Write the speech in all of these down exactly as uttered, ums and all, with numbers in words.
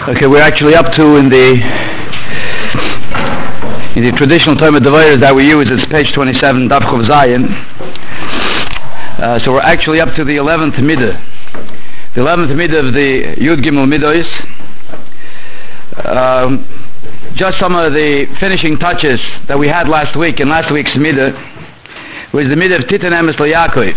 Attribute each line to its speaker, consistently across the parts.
Speaker 1: Okay, we're actually up to in the in the traditional term of dividers that we use. It's page twenty-seven, Daf Chov Zayin. Uh, so we're actually up to the eleventh midah, the eleventh midah of the Yud Gimel Midos. Um, just some of the finishing touches that we had last week in last week's midah was the midah of Titan Emes LeYaakov.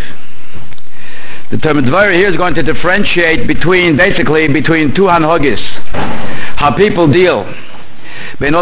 Speaker 1: The term Dvaira here is going to differentiate between, basically, between two hanhogis, how people deal. There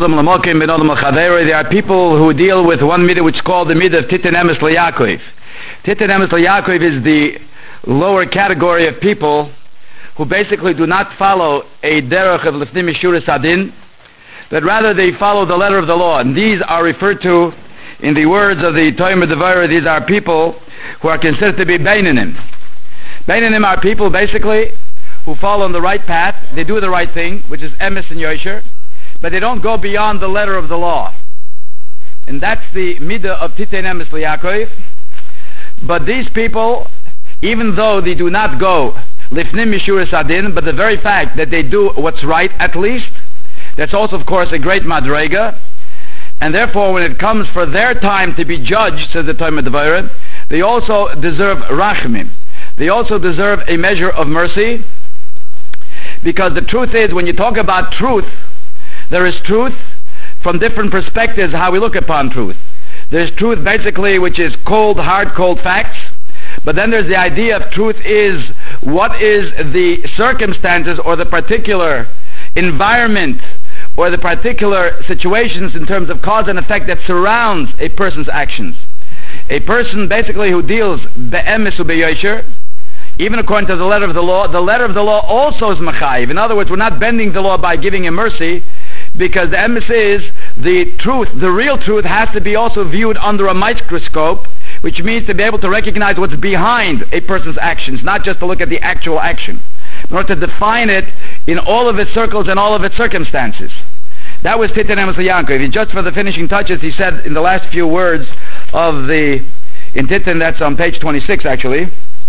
Speaker 1: are people who deal with one midah which is called the midah of Titan Emes LeYaakov. Titan Emes LeYaakov is the lower category of people who basically do not follow a derech of Lifnim Mishuras Adin, but rather they follow the letter of the law. And these are referred to, in the words of the Toim Dvaira, these are people who are considered to be Beinanim. Beinanim are people basically who follow on the right path. They do the right thing, which is emes and yosher, but they don't go beyond the letter of the law. And that's the midah of Titan Emes LeYaakov. But these people, even though they do not go lifnim mishuras adin, but the very fact that they do what's right, at least, that's also of course a great madrega. And therefore when it comes for their time to be judged, says the Toim Dvaira, they also deserve rachmim. They also deserve a measure of mercy, because the truth is, when you talk about truth, there is truth from different perspectives how we look upon truth. There's truth basically which is cold, hard, cold facts, but then there's the idea of truth is what is the circumstances or the particular environment or the particular situations in terms of cause and effect that surrounds a person's actions. A person basically who deals be'emes u be'yosher, even according to the letter of the law, the letter of the law also is machayiv. In other words, we're not bending the law by giving him mercy, because the emes is the truth, the real truth has to be also viewed under a microscope, which means to be able to recognize what's behind a person's actions, not just to look at the actual action, in order to define it in all of its circles and all of its circumstances. That was Titan Emes LeYaakov. Just for the finishing touches, he said in the last few words of the, in Titan, that's on page twenty-six actually,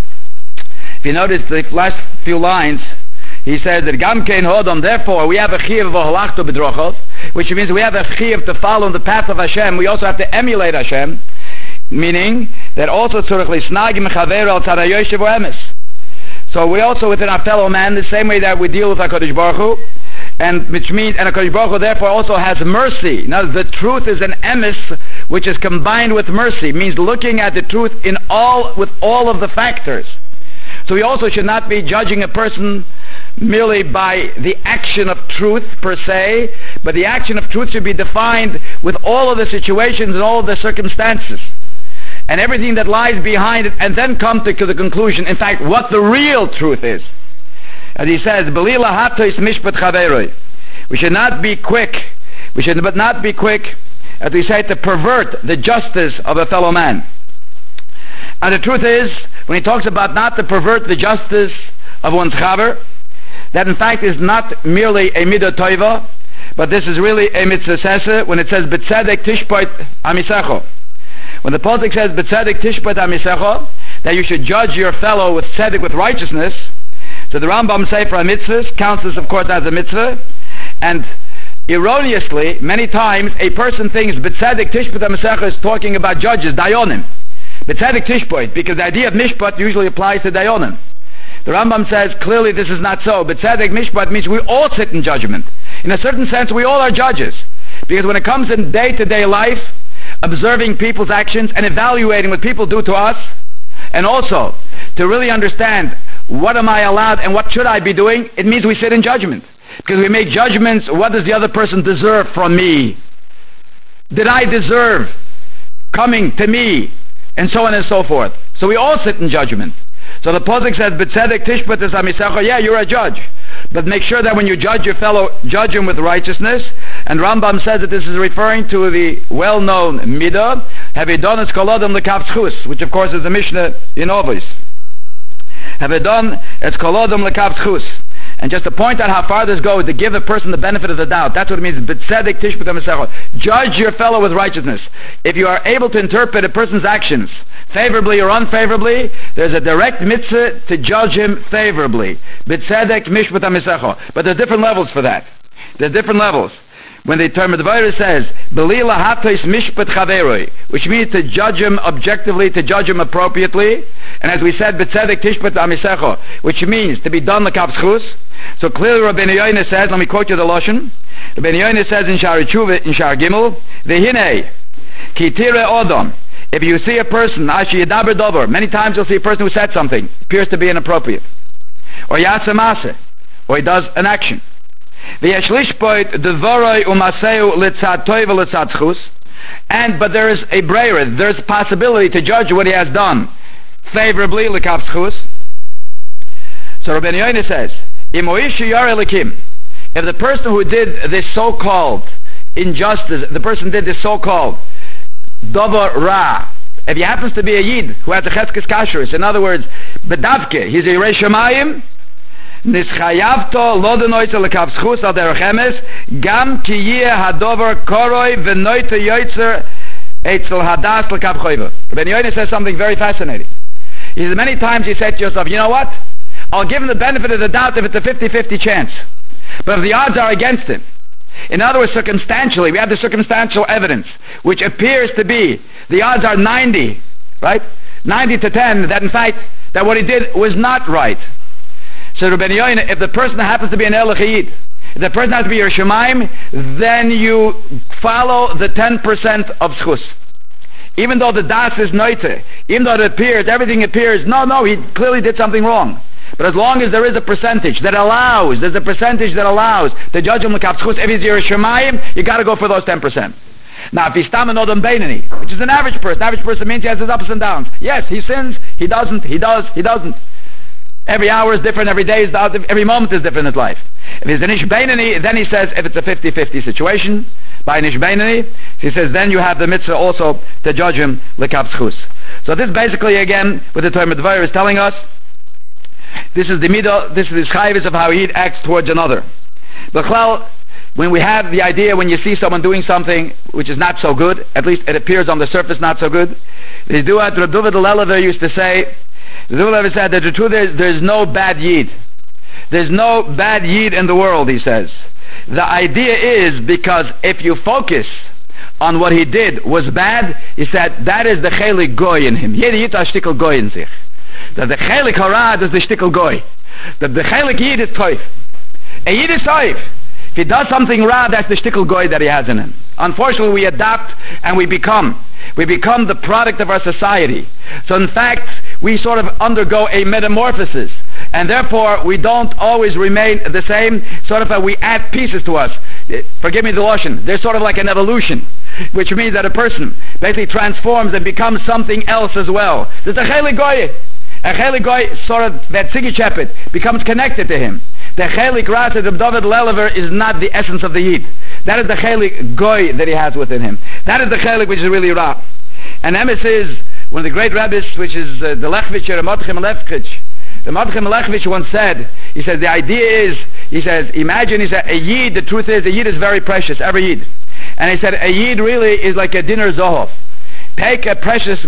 Speaker 1: if you notice the last few lines, he says that Gam Kein Hodom, therefore we have a chiyuv v'holachto b'drochov, which means we have a chiyuv to follow the path of Hashem. We also have to emulate Hashem, meaning that also tzurich lisnag mechaveiro al tzad hayoshev emes. So we also within our fellow man, the same way that we deal with HaKadosh Baruch Hu, and which means and HaKadosh Baruch Hu therefore also has mercy. Now the truth is an emes which is combined with mercy, means looking at the truth in all with all of the factors. So we also should not be judging a person merely by the action of truth per se, but the action of truth should be defined with all of the situations and all of the circumstances and everything that lies behind it, and then come to, to the conclusion, in fact, what the real truth is. As he says, we should not be quick, we should not be quick, as we say, to pervert the justice of a fellow man. And the truth is, when he talks about not to pervert the justice of one's chaver, that in fact is not merely a midah toiva, but this is really a mitzvah sesa when it says b'tzedek tishpoit amisecho. When the Pasuk says b'tzedek tishpoit amisecho, that you should judge your fellow with tzedek, with righteousness, so the Rambam Sefer HaMitzvahs counts this of course as a mitzvah, and erroneously, many times a person thinks b'tzedek tishpoit amisecho is talking about judges, dayonim. B'tzedek tishpoit, because the idea of mishpat usually applies to dayonim. The Rambam says clearly this is not so. B'tzedek mishpat means we all sit in judgment. In a certain sense, we all are judges, because when it comes in day-to-day life, observing people's actions and evaluating what people do to us, and also to really understand what am I allowed and what should I be doing, it means we sit in judgment, because we make judgments. What does the other person deserve from me? Did I deserve coming to me? And so on and so forth. So we all sit in judgment. So the Pasuk says, "B'tzedek tishpat es amisecho." Yeah, you're a judge, but make sure that when you judge your fellow, judge him with righteousness. And Rambam says that this is referring to the well-known midah havedon es kolodom lekav tzchus, which of course is the Mishnah in Ovos. Havedon es kolodom lekav tzchus, And just to point out how far this goes, to give a person the benefit of the doubt. That's what it means. B'tzedek tishpat ha'mesecha. Judge your fellow with righteousness. If you are able to interpret a person's actions favorably or unfavorably, there's a direct mitzvah to judge him favorably. B'tzedek mishpat ha'mesecha. But there's different levels for that. There's different levels. When the term of the virus says belila hatos mishpat chaveroi, which means to judge him objectively, to judge him appropriately, and as we said, b'tzedek tishpat ha'mesecha, which means to be done l'kaf zchus. So clearly, Rabbeinu Yoina says, let me quote you the lashon. Rabbeinu Yoina says in Shar Tshuva, in Shar Gimel, v'hinei ki tire odom. If you see a person, ashi yedaber dover, many times you'll see a person who said something appears to be inappropriate, or yasa mase, or he does an action. And but there is a breira, there is a possibility to judge what he has done favorably. So Rabbeinu Yoina says, if the person who did this so-called injustice, the person did this so-called davar ra, if he happens to be a yid who has a cheskes kashrus, in other words, bedavke, he's a yirei shamayim, nischayavto lodenoyte lekav zchus al derech emes gam ki yeh hadover koroi v'noyte yoytzer etzel hadas lekav choyva. Rabbeinu Yoina says something very fascinating. He says, many times you say to yourself, you know what, I'll give him the benefit of the doubt if it's a fifty-fifty chance, but if the odds are against him, in other words, circumstantially, we have the circumstantial evidence which appears to be the odds are ninety, right, ninety to ten, that in fact that what he did was not right. So Rabbeinu Yoina, if the person happens to be an Elachiyid, if the person has to be your Shemaim, then you follow the ten percent of Zchus. Even though the Das is Noite, even though it appears, everything appears, no, no, he clearly did something wrong. But as long as there is a percentage that allows, there's a percentage that allows to judge him l'kav zchus, if he's your Shemaim, you got to go for those ten percent. Now, if he's Taman Odom Beinani, which is an average person, average person means he has his ups and downs. Yes, he sins, he doesn't, he does, he doesn't. Every hour is different, every day is different, every moment is different in his life. If he's an Ish Beinani, then he says, if it's a fifty-fifty situation, by an Ish Beinani, he says, then you have the mitzvah also to judge him l'kav zchus. So this basically, again, with the term of the virus is telling us, this is the middle, this is the chayvus of how he acts towards another. B'chlal, when we have the idea, when you see someone doing something which is not so good, at least it appears on the surface not so good, the Duat Reb Dovid Lelever used to say, the Lelever said that the truth is there's no bad yid. There's no bad yid in the world, he says. The idea is because if you focus on what he did was bad, he said that is the chelik goy in him. Jeder yid has shtikel goy in sich. That the chelik harad is the shtikel goy. That the chelik yid is toif. A yid is toif. If he does something ra, that's the shtickle goy that he has in him. Unfortunately, we adapt and we become. We become the product of our society. So in fact, we sort of undergo a metamorphosis. And therefore, we don't always remain the same. Sort of a, we add pieces to us. Forgive me the lotion. There's sort of like an evolution. Which means that a person basically transforms and becomes something else as well. There's a chelik goy. A chelik goy, sort of, that sigi chepet, becomes connected to him. The chelik ras of David Lelever is not the essence of the yid. That is the chelik goy that he has within him. That is the chelik which is really ra. And emes is one of the great rabbis, which is uh, the Lechvich, the Mordechai Lechvich. The Mordechai Lechvich once said, he said, the idea is, he says, imagine, he said, a yid, the truth is, a yid is very precious, every yid. And he said, a yid really is like a dinner zohov. Take a precious,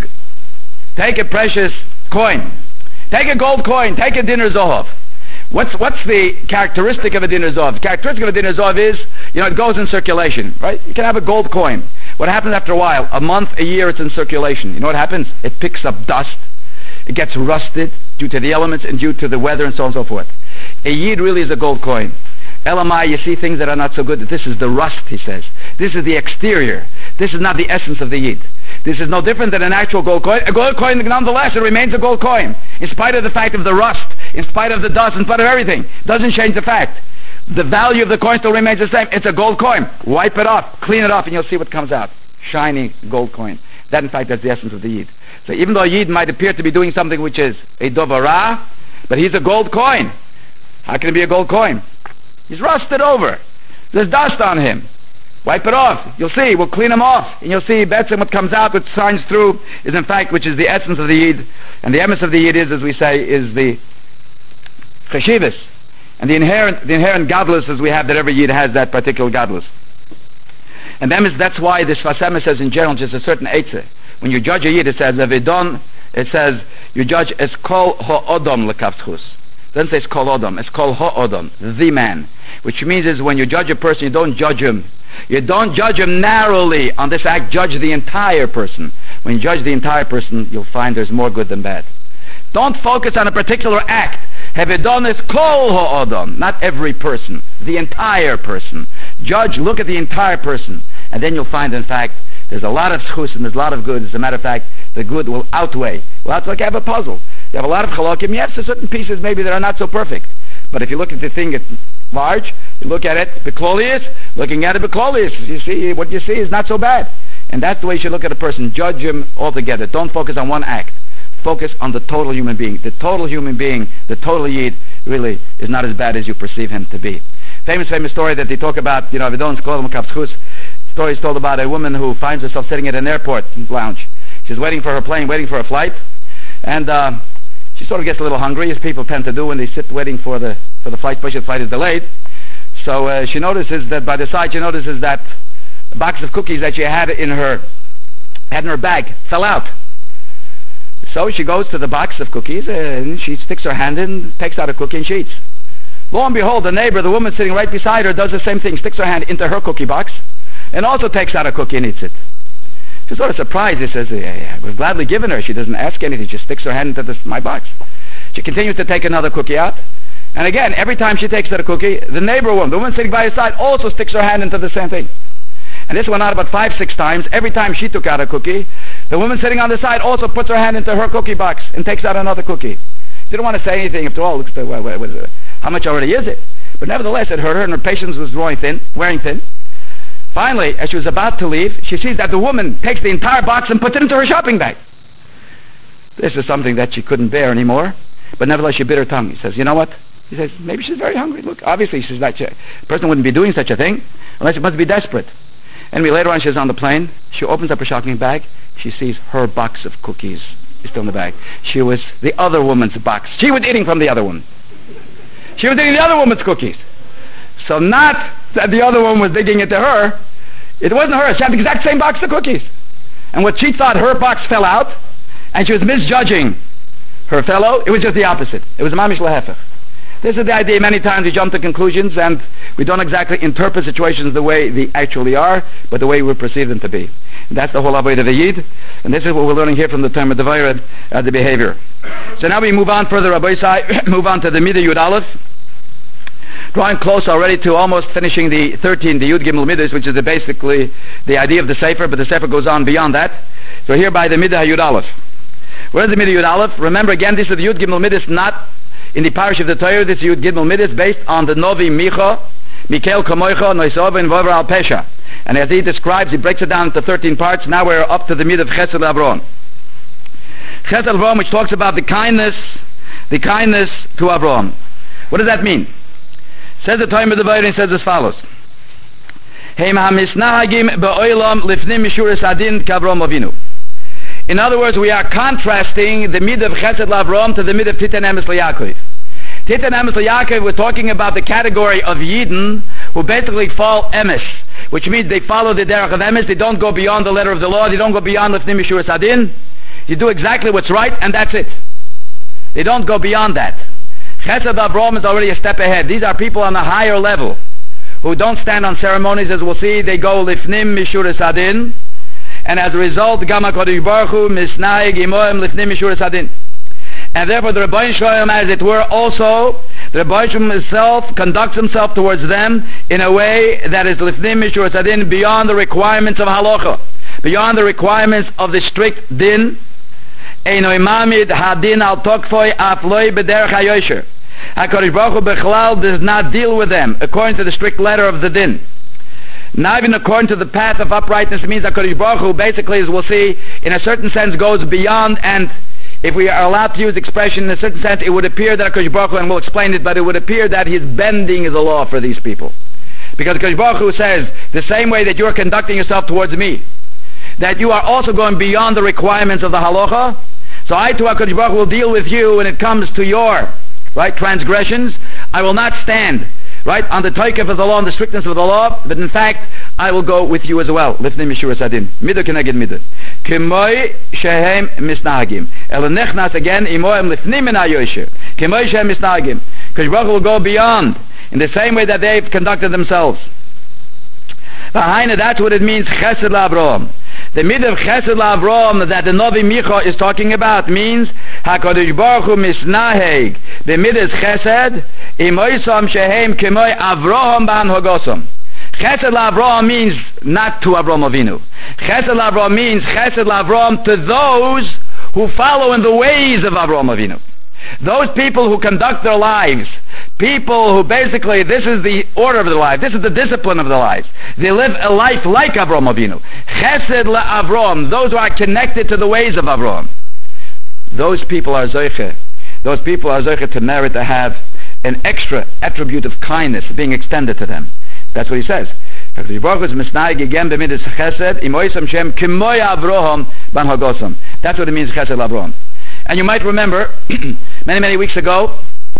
Speaker 1: take a precious coin. Take a gold coin, take a dinner zohov. What's what's the characteristic of a dinner zov? The characteristic of a dinner zov is, you know, it goes in circulation, right? You can have a gold coin. What happens after a while? A month, a year, it's in circulation. You know what happens? It picks up dust. It gets rusted due to the elements and due to the weather and so on and so forth. A yid really is a gold coin. Elamai, you see things that are not so good. This is the rust, he says. This is the exterior. This is not the essence of the yid. This is no different than an actual gold coin. A gold coin, nonetheless, it remains a gold coin. In spite of the fact of the rust, in spite of the dust, in spite of everything. Doesn't change the fact. The value of the coin still remains the same. It's a gold coin. Wipe it off, clean it off, and you'll see what comes out. Shiny gold coin. That, in fact, that's the essence of the yid. So even though a yid might appear to be doing something which is a dovara, but he's a gold coin. How can it be a gold coin? He's rusted over. There's dust on him. Wipe it off. You'll see. We'll clean them off. And you'll see better what comes out, what shines through, is in fact, which is the essence of the yid. And the emes of the yid is, as we say, is the cheshivas. And the inherent, the inherent godless as we have, that every Yid has that particular godless. And then that's why this Fasema says in general, just a certain eitzah. When you judge a Yid, it says, Avidon, it says, you judge es kol ha'odom lekavtchus. It doesn't say es kol odom, it's kol ha'odom, the man. Which means is when you judge a person, you don't judge him. You don't judge him narrowly on this act, judge the entire person. When you judge the entire person, you'll find there's more good than bad. Don't focus on a particular act. Hevedon is kol ha'odom, not every person, the entire person. Judge, look at the entire person, and then you'll find, in fact, there's a lot of schus and there's a lot of good. As a matter of fact, the good will outweigh. Well, it's like I have a puzzle. You have a lot of chalokim. Yes, there's certain pieces maybe that are not so perfect. But if you look at the thing at large, you look at it beklolius, looking at it beklolius, you see, what you see is not so bad. And that's the way you should look at a person. Judge him altogether. Don't focus on one act. Focus on the total human being. The total human being, the total Yid, really is not as bad as you perceive him to be. Famous, famous story that they talk about, you know, Avidon Skolom Kapschus. Story is told about a woman who finds herself sitting at an airport lounge. She's waiting for her plane, waiting for a flight, and uh, she sort of gets a little hungry, as people tend to do when they sit waiting for the for the flight, especially if the flight is delayed. So uh, she notices that by the side, she notices that a box of cookies that she had in her had in her bag fell out. So she goes to the box of cookies and she sticks her hand in, takes out a cookie and she eats. Lo and behold, the neighbor, the woman sitting right beside her, does the same thing, sticks her hand into her cookie box and also takes out a cookie and eats it. She's sort of surprised. He says, yeah, we've gladly given her. She doesn't ask anything. She just sticks her hand into this, my box. She continues to take another cookie out. And again, every time she takes out a cookie, the neighbor woman, the woman sitting by her side, also sticks her hand into the same thing. And this went out about five, six times. Every time she took out a cookie, the woman sitting on the side also puts her hand into her cookie box and takes out another cookie. She didn't want to say anything. After all, looks to, well, well, well, how much already is it? But nevertheless, it hurt her, and her patience was growing thin, wearing thin. Finally, as she was about to leave, she sees that the woman takes the entire box and puts it into her shopping bag. This is something that she couldn't bear anymore, but nevertheless she bit her tongue. He says, you know what? He says, maybe she's very hungry. Look, obviously she's not, a person wouldn't be doing such a thing unless she must be desperate. Anyway, later on she's on the plane. She opens up her shopping bag. She sees her box of cookies is still in the bag. She was the other woman's box. She was eating from the other one. She was eating the other woman's cookies. So not that the other one was digging into her. It wasn't her. She had the exact same box of cookies. And what she thought her box fell out, and she was misjudging her fellow, it was just the opposite. It was mamish lehefech. This is the idea. Many times we jump to conclusions and we don't exactly interpret situations the way they actually are, but the way we perceive them to be. And that's the whole avodah of the Yid. And this is what we're learning here from the term of the Vayred, uh, the behavior. So now we move on further, Rabbi Isai, move on to the Midah Yud Aleph. Drawing close already to almost finishing the thirteen, the Yud Gimel Midas, which is the basically the idea of the Sefer, but the Sefer goes on beyond that. So here by the Midah Yud Aleph. Where is the Midah Yud Aleph? Remember again, this is the Yud Gimel Midas, not in the parish of the Torah. This is Yud Gimel Midas based on the Novi Micha, Mikel Kamoicha, Noisov, and Vover Al Pesha. And as he describes, he breaks it down into thirteen parts. Now we're up to the Midah of Chesed Avron. Chesed Avron, which talks about the kindness, the kindness to Avron. What does that mean? Says the time of the Vayre, says as follows: in other words, we are contrasting the Midah of Chesed L'Avrom to the Midah of Titan Emes L'Yaakov. Titan Emes L'Yaakov, we're talking about the category of Yidden who basically fall Emes, which means they follow the derech of Emes. They don't go beyond the letter of the law. They don't go beyond Lifnim Yeshuras Adin. You do exactly what's right, and that's it. They don't go beyond that. Chesed Avrom is already a step ahead. These are people on a higher level who don't stand on ceremonies, as we'll see. They go Lifnim Yeshuras Adin, and as a result, Gam HaKadosh Baruch Hu Misnaig Imoim Lifnim Yeshuras Adin. And therefore, the Rebbeinu Shalom, as it were, also the Rebbeinu himself conducts himself towards them in a way that is Lifnim Yeshuras Adin, beyond the requirements of halacha, beyond the requirements of the strict din. Eino Imamid Hadin Al Tokfoi Afloi B'derech HaYosher. HaKadosh Baruch Hu Bechlal does not deal with them according to the strict letter of the din. Not even according to the path of uprightness. It means HaKadosh Baruch Hu basically, as we'll see, in a certain sense goes beyond, and if we are allowed to use expression in a certain sense, it would appear that HaKadosh Baruch Hu, and we'll explain it, but it would appear that he's bending the law for these people. Because HaKadosh Baruch Hu says, the same way that you're conducting yourself towards me, that you are also going beyond the requirements of the halacha, so I too, HaKadosh Baruch Hu, will deal with you when it comes to your right, transgressions, I will not stand, right, on the taikef of the law and the strictness of the law, but in fact, I will go with you as well. Lifnei Mishura Sadin. Midah keneged midah. K'moi shehem misnagim. El nechnas again, imoem lifnei min hayoshir. K'moi shehem misnagim. Because Baruch will go beyond, in the same way that they've conducted themselves. That's what it means, Chesed LaAvraham. The midah of Chesed LaAvraham that the Novi Micha is talking about means HaKadosh Baruch Hu misnaheg. The midah is Chesed imoisam shehem k'moi Avraham ban Hogosam. Chesed LaAvraham means not to Avraham Avinu. Chesed LaAvraham means Chesed LaAvraham to those who follow in the ways of Avraham Avinu. Those people who conduct their lives, people who basically, this is the order of their life, this is the discipline of their lives. They live a life like Avraham Avinu. Chesed LaAvraham, those who are connected to the ways of Avraham. Those people are zoiche. Those people are zoiche to merit to have an extra attribute of kindness being extended to them. That's what he says. That's what it means, Chesed LaAvraham. And you might remember, many, many weeks ago,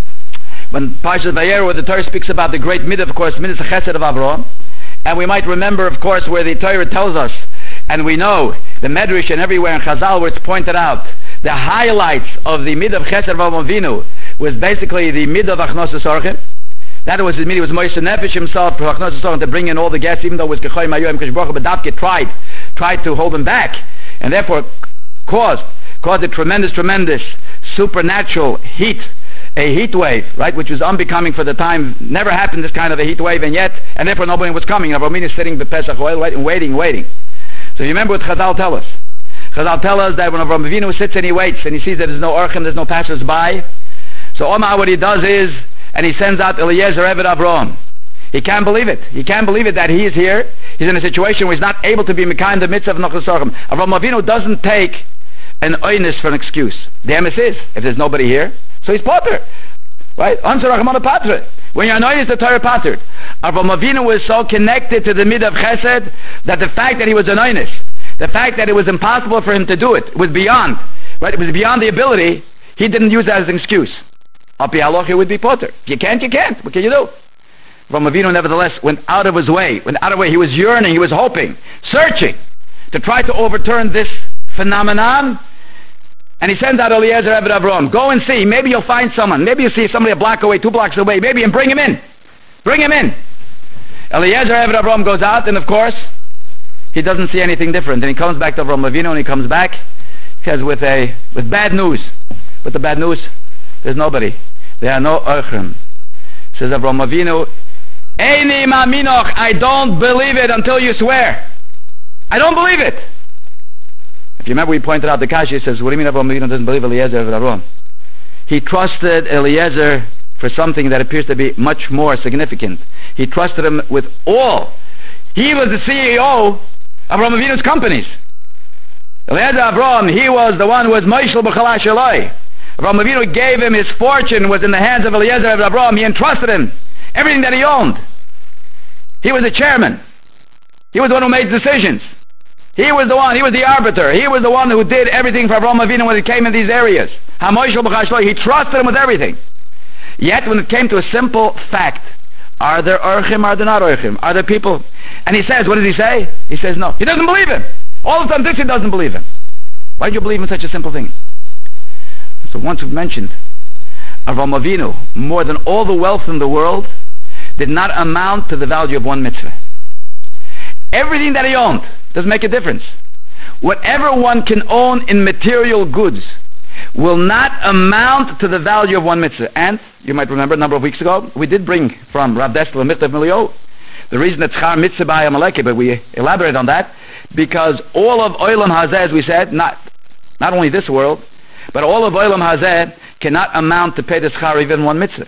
Speaker 1: when Parashat Vayera, where the Torah speaks about the great midah, of course, midah Chesed of Avraham. And we might remember, of course, where the Torah tells us, and we know, the Medrash and everywhere in Chazal where it's pointed out, the highlights of the midah of Chesed of Avraham Avinu was basically the midah of Achnosos Orchim. That was the midah, was Moshe Nefesh himself, for Achnosos Orchim, to bring in all the guests, even though it was Gechoy Mayoyim, because Baruch Hu B'Davke tried, tried to hold them back, and therefore caused caused a tremendous, tremendous supernatural heat, a heat wave, right, which was unbecoming for the time. Never happened this kind of a heat wave, and yet, and therefore nobody was coming. Avraham is sitting by Pesach oil, waiting, waiting, waiting. So you remember what Chazal tell us. Chazal tell us that when Avraham Avinu sits and he waits, and he sees that there's no orchim, there's no passers-by, so Omar, what he does is, and he sends out Eliezer Eved Avraham. He can't believe it. He can't believe it that he is here. He's in a situation where he's not able to be Mekayim the mitzvah of Nochos Orchim. Avraham Avinu doesn't take an oinus for an excuse. The emes is, if there's nobody here, so he's potter. Right? Answer Rachmana Patre. When you're an oinus, the Torah pattered. Avraham Avinu was so connected to the midah of Chesed that the fact that he was an oinus, the fact that it was impossible for him to do it, was beyond. Right? It was beyond the ability. He didn't use that as an excuse. Api Haloch, it would be potter. If you can't, you can't. What can you do? Avraham Avinu nevertheless went out of his way. Went out of his way. He was yearning. He was hoping, searching to try to overturn this phenomenon. And he sends out Eliezer Eved Avraham. Go and see. Maybe you'll find someone. Maybe you'll see somebody a block away, two blocks away. Maybe, and bring him in. Bring him in. Eliezer Eved Avraham goes out, and of course, he doesn't see anything different. And he comes back to Avraham Avinu, and he comes back, says with a with bad news. With the bad news, there's nobody. There are no orchim. Says Avraham Avinu, Eini ma'aminoch, I don't believe it until you swear. I don't believe it. If you remember, we pointed out the Kashi says, what do you mean Avraham Avinu doesn't believe Eliezer of Avraham? He trusted Eliezer for something that appears to be much more significant. He trusted him with all. He was the C E O of Avraham Avinu's companies. Eliezer Avraham, he was the one who was Moishel B'chalash Eloi. Avraham Avinu gave him his fortune, was in the hands of Eliezer of Avraham. He entrusted him everything that he owned. He was the chairman. He was the one who made decisions. He was the one, he was the arbiter. He was the one who did everything for Avraham Avinu when it came in these areas. He trusted him with everything. Yet when it came to a simple fact, are there orchim, are there not orchim? Are there people? And he says, what does he say? He says no. He doesn't believe him. All of a sudden this he doesn't believe him. Why do you believe in such a simple thing? So once we've mentioned, Avraham Avinu, more than all the wealth in the world, did not amount to the value of one mitzvah. Everything that he owned doesn't make a difference. Whatever one can own in material goods will not amount to the value of one mitzvah. And you might remember a number of weeks ago, we did bring from Rav Dessler, Mitzvah Milio, the reason that Schar Mitzvah by Amaleki, but we elaborate on that, because all of Olam Hazeh, as we said, not not only this world, but all of Olam Hazeh cannot amount to pay the Schar even one mitzvah.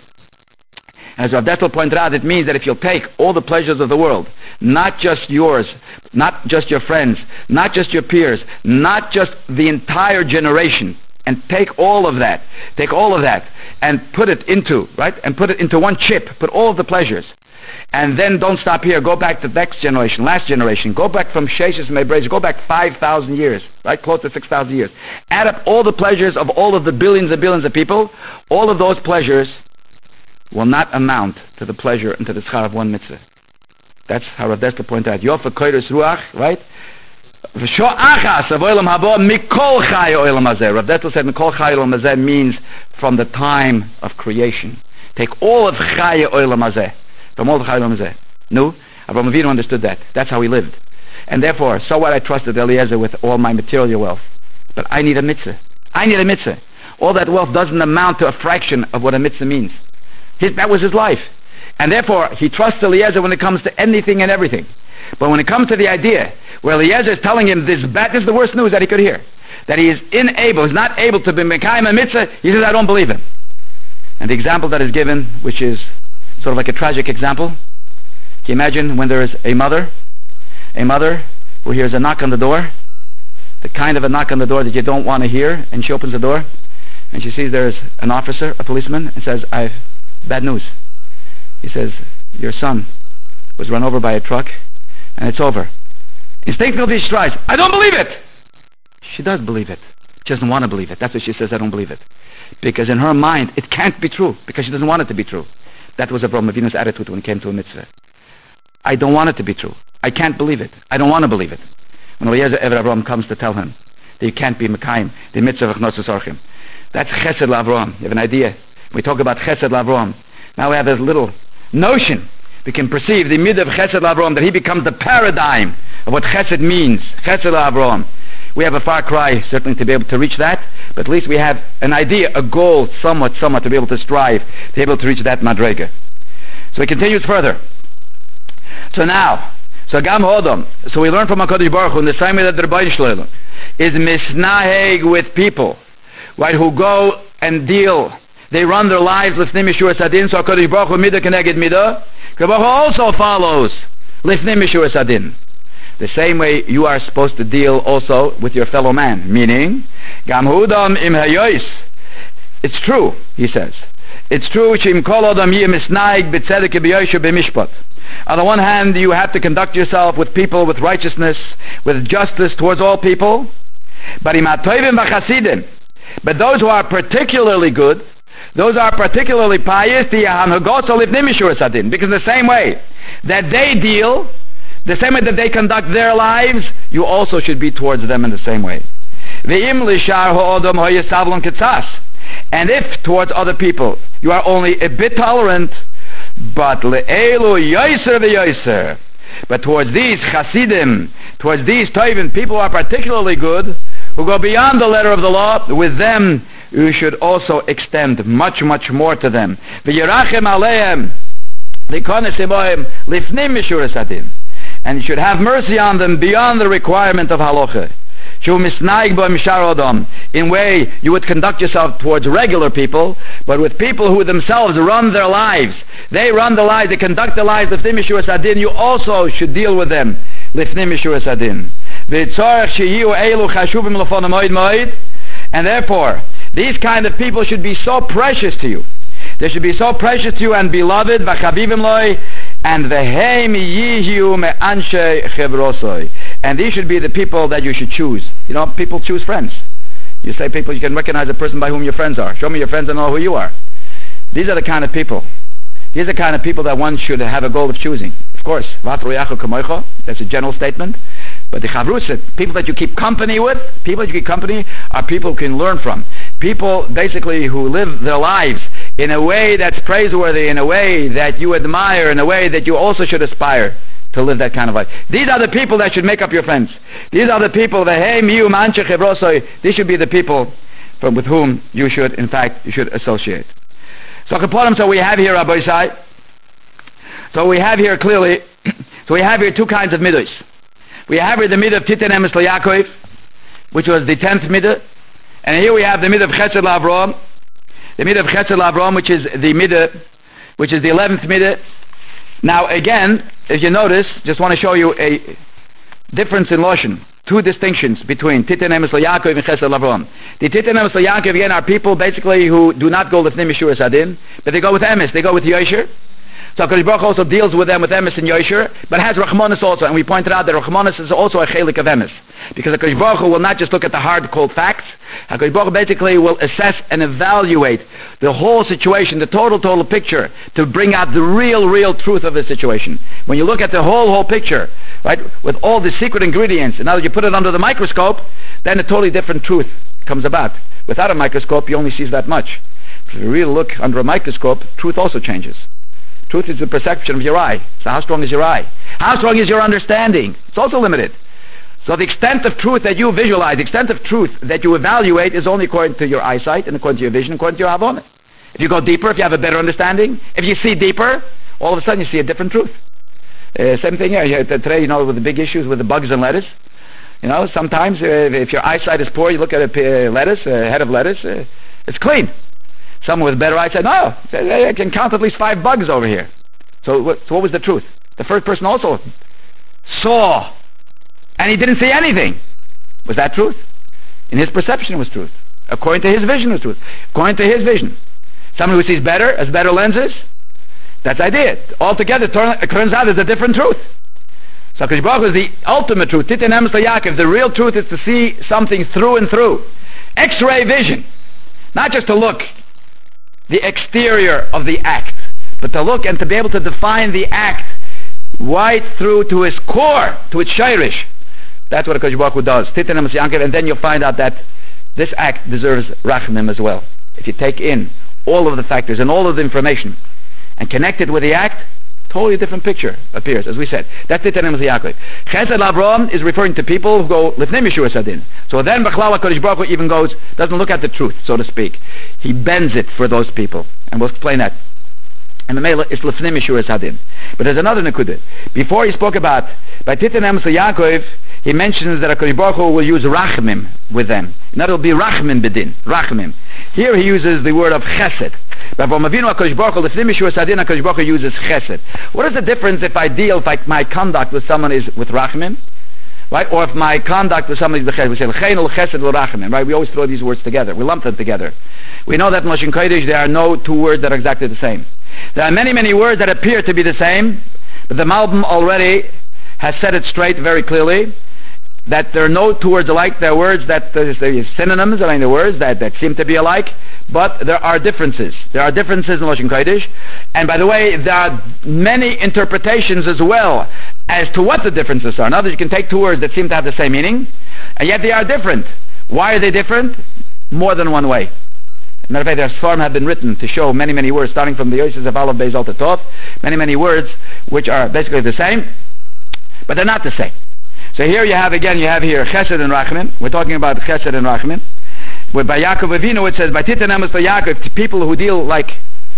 Speaker 1: As Rav Dessler pointed out, it means that if you'll take all the pleasures of the world, not just yours, not just your friends, not just your peers, not just the entire generation, and take all of that, take all of that, and put it into, right, and put it into one chip, put all of the pleasures, And then don't stop here. Go back to the next generation, last generation. Go back from Sheshes Mebrez. Go back five thousand years, right? Close to six thousand years. Add up all the pleasures of all of the billions and billions of people. All of those pleasures will not amount to the pleasure and to the schar of one mitzvah. That's how Rav Dessler pointed out. Yofa koiris ruach, right? Rav Dessler said Mikol Chai Olam Hazeh means from the time of creation. Take all of Chai Olam Hazeh. From all the Chai Olam Hazeh. No? Avraham Avinu understood that. That's how he lived. And therefore, so what I trusted Eliezer with all my material wealth. But I need a mitzvah. I need a mitzvah. All that wealth doesn't amount to a fraction of what a mitzvah means. His, that was his life. And therefore, he trusts Eliezer when it comes to anything and everything. But when it comes to the idea where Eliezer is telling him this bad, this is the worst news that he could hear, that he is unable, he's not able to be mekayim a mitzvah, he says, I don't believe him. And the example that is given, which is sort of like a tragic example, can you imagine when there is a mother, a mother who hears a knock on the door, the kind of a knock on the door that you don't want to hear, and she opens the door, and she sees there's an officer, a policeman, and says, I have bad news. He says, your son was run over by a truck, and it's over. Instinctively she tries, I don't believe it! She does believe it. She doesn't want to believe it. That's what she says, I don't believe it. Because in her mind, it can't be true, because she doesn't want it to be true. That was Avraham Avinu's attitude when it came to a mitzvah. I don't want it to be true. I can't believe it. I don't want to believe it. When Eliezer Ever Avraham comes to tell him that you can't be Mekayim, the mitzvah of Chnotzos Orchim. That's Chesed LaAvraham. You have an idea? We talk about Chesed LaAvraham. Now we have this little notion. We can perceive the mid of Chesed LaAvraham, that he becomes the paradigm of what Chesed means. Chesed LaAvraham. We have a far cry, certainly, to be able to reach that, but at least we have an idea, a goal, somewhat, somewhat, to be able to strive, to be able to reach that madrega. So he continues further. So now, so Gam Hodom, so we learn from HaKadosh Baruch Hu in the same way that the Rebbeinu Shalom is misnaheg with people, right, who go and deal, they run their lives lifnim Yeshua Sadin, so HaKadosh Baruch Hu midah keneged midah, HaKadosh Baruch Hu also follows lifnim Yeshua Sadin. The same way you are supposed to deal also with your fellow man, meaning, Gam Hodom im hayois. It's true, he says. It's true, Shim kol adam yeh misnaheg b'tzedek b'yoisha b'mishpat. On the one hand, you have to conduct yourself with people with righteousness, with justice towards all people. But im hatoivim v'chasidim, but those who are particularly good, those are particularly pious, because the same way that they deal, the same way that they conduct their lives, you also should be towards them in the same way. And if towards other people you are only a bit tolerant, but le'elu yoiser v'yoiser, but towards these chasidim, towards these toivim, people who are particularly good, who go beyond the letter of the law, with them you should also extend much, much more to them. V'yirachem aleim v'konesim oim lifnim mishuras adin, and you should have mercy on them beyond the requirement of halacha. In way you would conduct yourself towards regular people, but with people who themselves run their lives, they run the lives, they conduct their lives lifnim mishuras adin, you also should deal with them lifnim mishuras adin. And therefore, these kind of people should be so precious to you. They should be so precious to you and beloved, and and these should be the people that you should choose. You know, people choose friends. You say people, you can recognize a person by whom your friends are. Show me your friends and know who you are. These are the kind of people. These are the kind of people that one should have a goal of choosing. Of course, that's a general statement. But the chavrusa, people that you keep company with, people that you keep company are people who can learn from. People basically who live their lives in a way that's praiseworthy, in a way that you admire, in a way that you also should aspire to live that kind of life. These are the people that should make up your friends. These are the people that, hey, miu manche chevrosoi, these should be the people from, with whom you should, in fact, you should associate. So, so we have here, Rabbi Isai, so we have here clearly, so we have here two kinds of midos. We have here the midah of Titan Emes LaYaakov, which was the tenth midah, and here we have the midah of Chesed LaAvraham, the midah of Chesed LaAvraham, which is the midah, which is the eleventh midah. Now again, as you notice, just want to show you a difference in Loshen, two distinctions between Titan Emes LaYaakov and Chesed LaAvraham. The Titan Emes LaYaakov again are people basically who do not go with Lifnim Mishuras Adin, but they go with Emes, they go with Yosher. So HaKadosh Baruch Hu also deals with them with emes and yosher, but has rachmanis also, and we pointed out that rachmanis is also a chelik of emes, because HaKadosh Baruch Hu will not just look at the hard, cold facts. HaKadosh Baruch Hu basically will assess and evaluate the whole situation, the total, total picture, to bring out the real, real truth of the situation. When you look at the whole, whole picture, right, with all the secret ingredients, and now that you put it under the microscope, then a totally different truth comes about. Without a microscope, you only see that much. If you really look under a microscope, truth also changes. Truth is the perception of your eye. So how strong is your eye? How strong is your understanding? It's also limited. So the extent of truth that you visualize, the extent of truth that you evaluate is only according to your eyesight and according to your vision, according to your havonah. If you go deeper, if you have a better understanding, if you see deeper, all of a sudden you see a different truth. Uh, same thing here. Today, you know, with the big issues with the bugs and lettuce. You know, sometimes uh, if your eyesight is poor, you look at a uh, lettuce, a head of lettuce, uh, it's clean. Someone with better eyesight, no, I can count at least five bugs over here. So what, so what was the truth? The first person also saw, and he didn't see anything. Was that truth? In his perception, it was truth. According to his vision, it was truth. According to his vision. Somebody who sees better, has better lenses, that's the idea. Altogether, it turns out there's a different truth. So HaKadosh Baruch Hu is the ultimate truth. Titin emes LaYaakov. The real truth is to see something through and through. X-ray vision. Not just to look the exterior of the act, but to look and to be able to define the act right through to its core, to its shayrish. That's what HaKadosh Baruch Hu does. Titin emes LaYaakov, and then you'll find out that this act deserves rachamim as well. If you take in all of the factors and all of the information and connect it with the act, totally different picture appears, as we said. That's Titin emes LaYaakov. Chesed L'Avram is referring to people who go Lifnei Yeshua Sadin. So then B'chlal HaKadosh Baruch Hu even goes, doesn't look at the truth, so to speak. He bends it for those people. And we'll explain that. And the Mela is Lifnei Yeshua Sadin. But there's another Nekudah. Before he spoke about, by Titin emes LaYaakov, he mentions that HaKadosh Baruch Hu will use rachmim with them. And that will be rachmim bedin, rachmim. Here he uses the word of chesed. But from Avinu HaKadosh Baruch Hu, Lifnei Yeshua Sadin, HaKadosh Baruch Hu uses chesed. What is the difference if I deal, if I, my conduct with someone is with rachmim, right? Or if my conduct with someone is with chesed. We say l'chein ul chesed l'rachmim, right? We always throw these words together. We lump them together. We know that in Lashon Kodesh there are no two words that are exactly the same. There are many, many words that appear to be the same, but the Malbim already has said it straight very clearly, that there are no two words alike. There are words that uh, synonyms, I mean the words that, that seem to be alike, but there are differences. There are differences in Lashon Kodesh, and by the way, there are many interpretations as well as to what the differences are. In other words, you can take two words that seem to have the same meaning, and yet they are different. Why are they different? More than one way. Matter of fact, their Sfarim have been written to show many, many words, starting from the Yosef of Aleph Beis Alta Tov, many, many words which are basically the same, but they're not the same. So here you have, again, you have here Chesed and Rachmim. We're talking about Chesed and Rachmim. Where by Yaakov Avinu it says, by Titin emes LaYaakov, people who deal like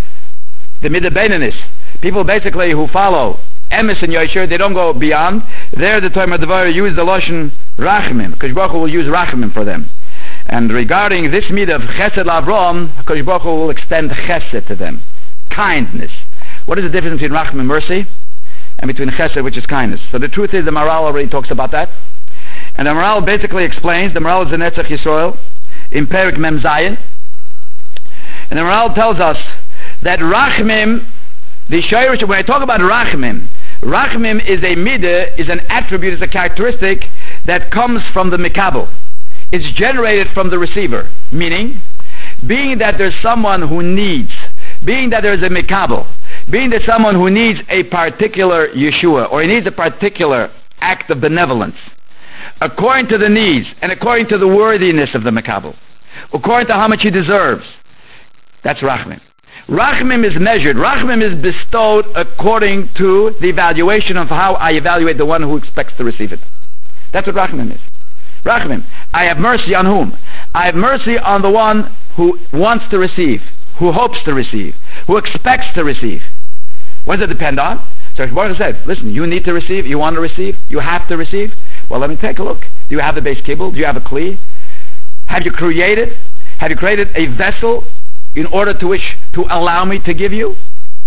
Speaker 1: the Midah Beinanis, people basically who follow emes and yosher, they don't go beyond. There the Torah Devar use the Lashon Rachmim. HaKadosh Baruch Hu will use Rachmim for them. And regarding this midah of Chesed L'Avram, HaKadosh Baruch Hu will extend Chesed to them. Kindness. What is the difference between Rachmim, mercy, and between Chesed, which is kindness? So the truth is, the Maral already talks about that. And the Maral basically explains, the Maral is the Netzach Yisrael, in Perik Mem Zayin. And the Maral tells us that Rachmim, the Shayrish, when I talk about Rachmim, Rachmim is a midah, is an attribute, is a characteristic that comes from the Mikabel. It's generated from the receiver. Meaning, being that there's someone who needs, being that there's a Mikabel, being that someone who needs a particular Yeshua, or he needs a particular act of benevolence, according to the needs and according to the worthiness of the Mikabel, according to how much he deserves, that's Rachmim. Rachmim is measured, Rachmim is bestowed according to the evaluation of how I evaluate the one who expects to receive it. That's what Rachmim is. Rachmim, I have mercy on whom? I have mercy on the one who wants to receive, who hopes to receive, who expects to receive. What does it depend on? So Baruch said, listen, you need to receive, you want to receive, you have to receive. Well, let me take a look. Do you have the base kibble? Do you have a kli? Have you created? Have you created a vessel in order to which to allow me to give you?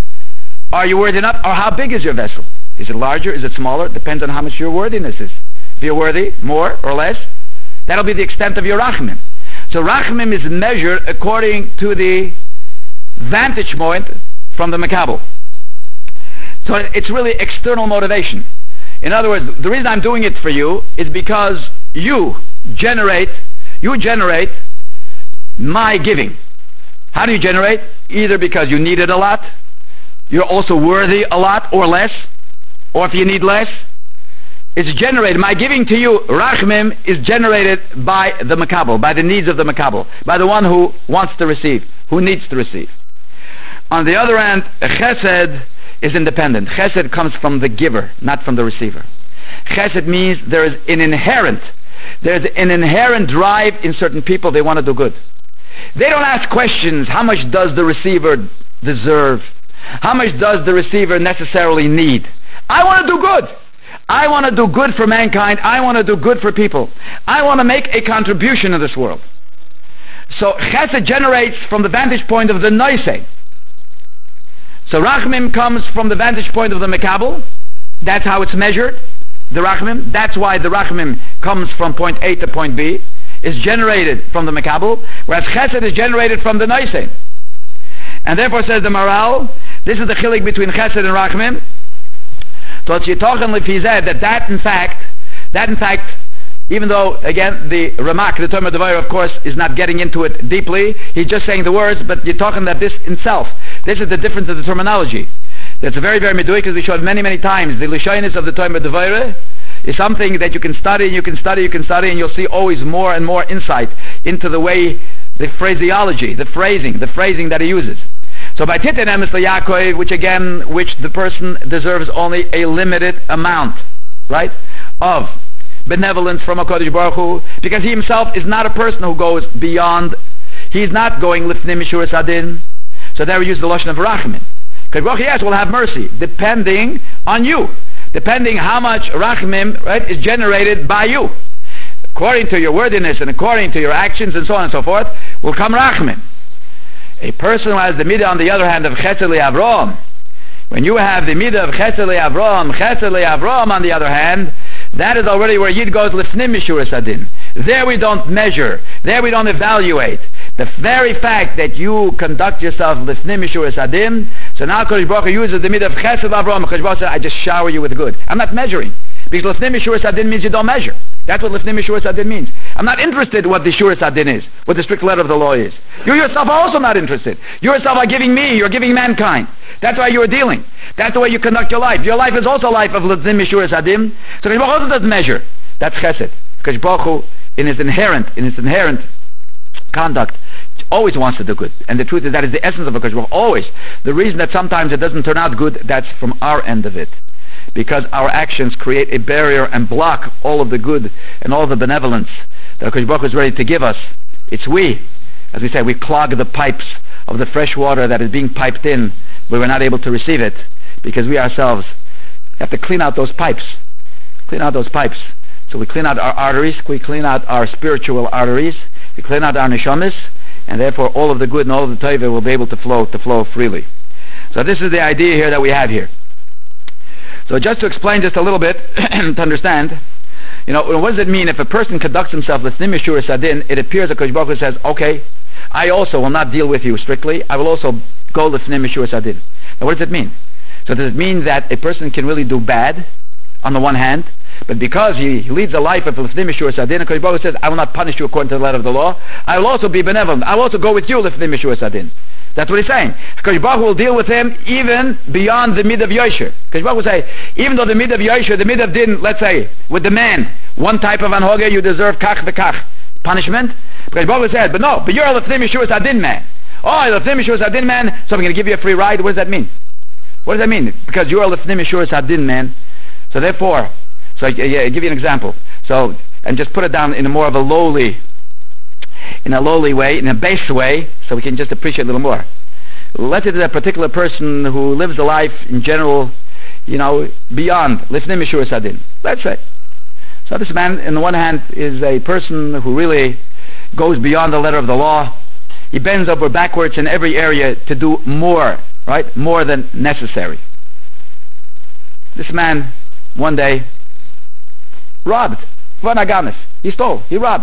Speaker 1: Are you worthy enough? Or how big is your vessel? Is it larger? Is it smaller? It depends on how much your worthiness is. If you're worthy, more or less, that'll be the extent of your rachmim. So rachmim is measured according to the vantage point from the Makabel. So it's really external motivation. In other words, the reason I'm doing it for you is because you generate, you generate my giving. How do you generate? Either because you need it a lot, you're also worthy a lot or less, or if you need less, it's generated. My giving to you, rachmim, is generated by the makabel, by the needs of the makabel, by the one who wants to receive, who needs to receive. On the other hand, chesed is independent. Chesed comes from the giver, not from the receiver. Chesed means there is an inherent, there's an inherent drive in certain people. They want to do good. They don't ask questions. How much does the receiver deserve? How much does the receiver necessarily need? I want to do good. I want to do good for mankind. I want to do good for people. I want to make a contribution in this world. So chesed generates from the vantage point of the noisei. So rachmim comes from the vantage point of the mekabel. That's how it's measured, the rachmim. That's why the rachmim comes from point A to point B. Is generated from the mekabel, whereas chesed is generated from the noisei. And therefore, says the Maral, this is the chilik between chesed and rachmim. So it's yitochen lefizeh that that in fact, that in fact, even though again the Ramak, the Tomer Devarim, of course, is not getting into it deeply, he's just saying the words, but yitochen that this itself, this is the difference of the terminology. That's a very very meduik, because we showed many many times the lishonis of the Tomer Devarim is something that you can study, and you can study, you can study, and you'll see always more and more insight into the way the phraseology, the phrasing, the phrasing that he uses. So by Titin Emes LeYaakov, which again, which the person deserves only a limited amount, right, of benevolence from HaKadosh Baruch Hu, because he himself is not a person who goes beyond, he's not going lifnim mishuras adin. So there we use the lashon of rachmin. Because Baruch Hu, yes, will have mercy, depending on you, depending how much rachmim, right, is generated by you. According to your worthiness and according to your actions and so on and so forth, will come rachmim. A person who has the midah, on the other hand, of chesed le'avrom, when you have the midah of chesed le'avrom, chesed le'avrom, on the other hand, that is already where Yid goes lifnim mishuras adin. There we don't measure, there we don't evaluate. The very fact that you conduct yourself lifnim mishuras adin, so now Kodesh Baruch Hu uses the midah of chesed le'avrom. Kodesh Baruch Hu said, I just shower you with good. I'm not measuring, because lifnim mishuras adin means you don't measure. That's what lifnim mishuras adin means. I'm not interested what the shuras adin is, what the strict letter of the law is. You yourself are also not interested. You yourself are giving me, you're giving mankind. That's why you are dealing. That's the way you conduct your life. Your life is also a life of lifnim mishuras adin. So Kodesh Baruch Hu also doesn't measure. That's chesed. Kodesh Baruch Hu, in his inherent, in his inherent conduct, always wants to do good. And the truth is that is the essence of Kodesh Baruch Hu. Always. The reason that sometimes it doesn't turn out good, that's from our end of it. Because our actions create a barrier and block all of the good and all of the benevolence that HaKadosh Baruch Hu is ready to give us. It's we, as we say, we clog the pipes of the fresh water that is being piped in, but we're not able to receive it because we ourselves have to clean out those pipes. Clean out those pipes. So we clean out our arteries, we clean out our spiritual arteries, we clean out our neshamis, and therefore all of the good and all of the teva will be able to flow to flow freely. So this is the idea here that we have here. So just to explain just a little bit, to understand, you know, what does it mean if a person conducts himself lifnim mishuras adin? It appears that Kodesh Baruch Hu says, okay, I also will not deal with you strictly. I will also go lifnim mishuras adin. Now, what does it mean? So does it mean that a person can really do bad on the one hand, but because he leads a life of lifnim mishuras adin, Kodesh Baruch Hu says, I will not punish you according to the letter of the law. I will also be benevolent. I will also go with you lifnim mishuras adin. That's what he's saying. Kodesh Baruch Hu will deal with him even beyond the mid of Yosher. Kodesh Baruch Hu will say, even though the mid of Yosher, the mid of din, let's say, with the man, one type of anhoga, you deserve kach v'kach, punishment. Kodesh Baruch Hu said, but no, but you're a lefnim mishuras adin man. Oh, a lefnim mishuras adin man, so I'm going to give you a free ride. What does that mean? What does that mean? Because you're a lefnim mishuras adin man. So therefore, so I, I give you an example. So, and just put it down in a more of a lowly, in a lowly way, in a base way, so we can just appreciate a little more. Let's say that a particular person who lives a life in general, you know, beyond lifnim mishuras adin. Let's say. So this man, on the one hand, is a person who really goes beyond the letter of the law. He bends over backwards in every area to do more, right? More than necessary. This man, one day, robbed. He stole. He robbed.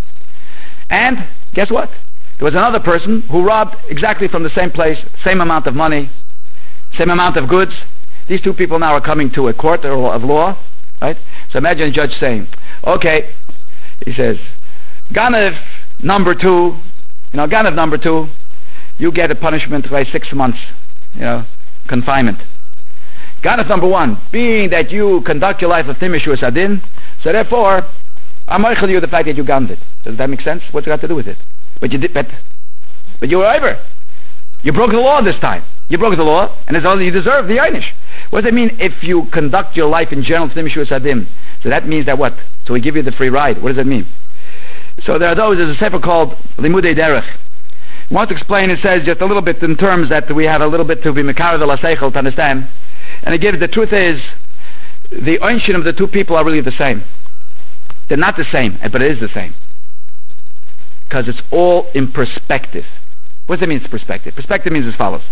Speaker 1: And guess what? There was another person who robbed exactly from the same place, same amount of money, same amount of goods, These two people now are coming to a court of law, right? So imagine a judge saying, okay, he says, Ganev number two, you know, Ganev number two, you get a punishment by six months, you know, confinement. Ganev number one, being that you conduct your life of Timishur Sadin, so therefore, I'm moichel you the fact that you gunned it. Does that make sense? What's it got to do with it? But you did, but, but you were over. You broke the law this time. You broke the law, and it's all you deserve the einish. What does it mean if you conduct your life in general Timishur Sadim? So that means that what? So we give you the free ride. What does that mean? So there are those, there's a sefer called Limudei Derech. I want to explain, it says just a little bit in terms that we have a little bit to be mekar the laseichel to understand. And again, the truth is, the oinshin of the two people are really the same. They're not the same, but it is the same. Because it's all in perspective. What does it mean, it's perspective? Perspective means as follows.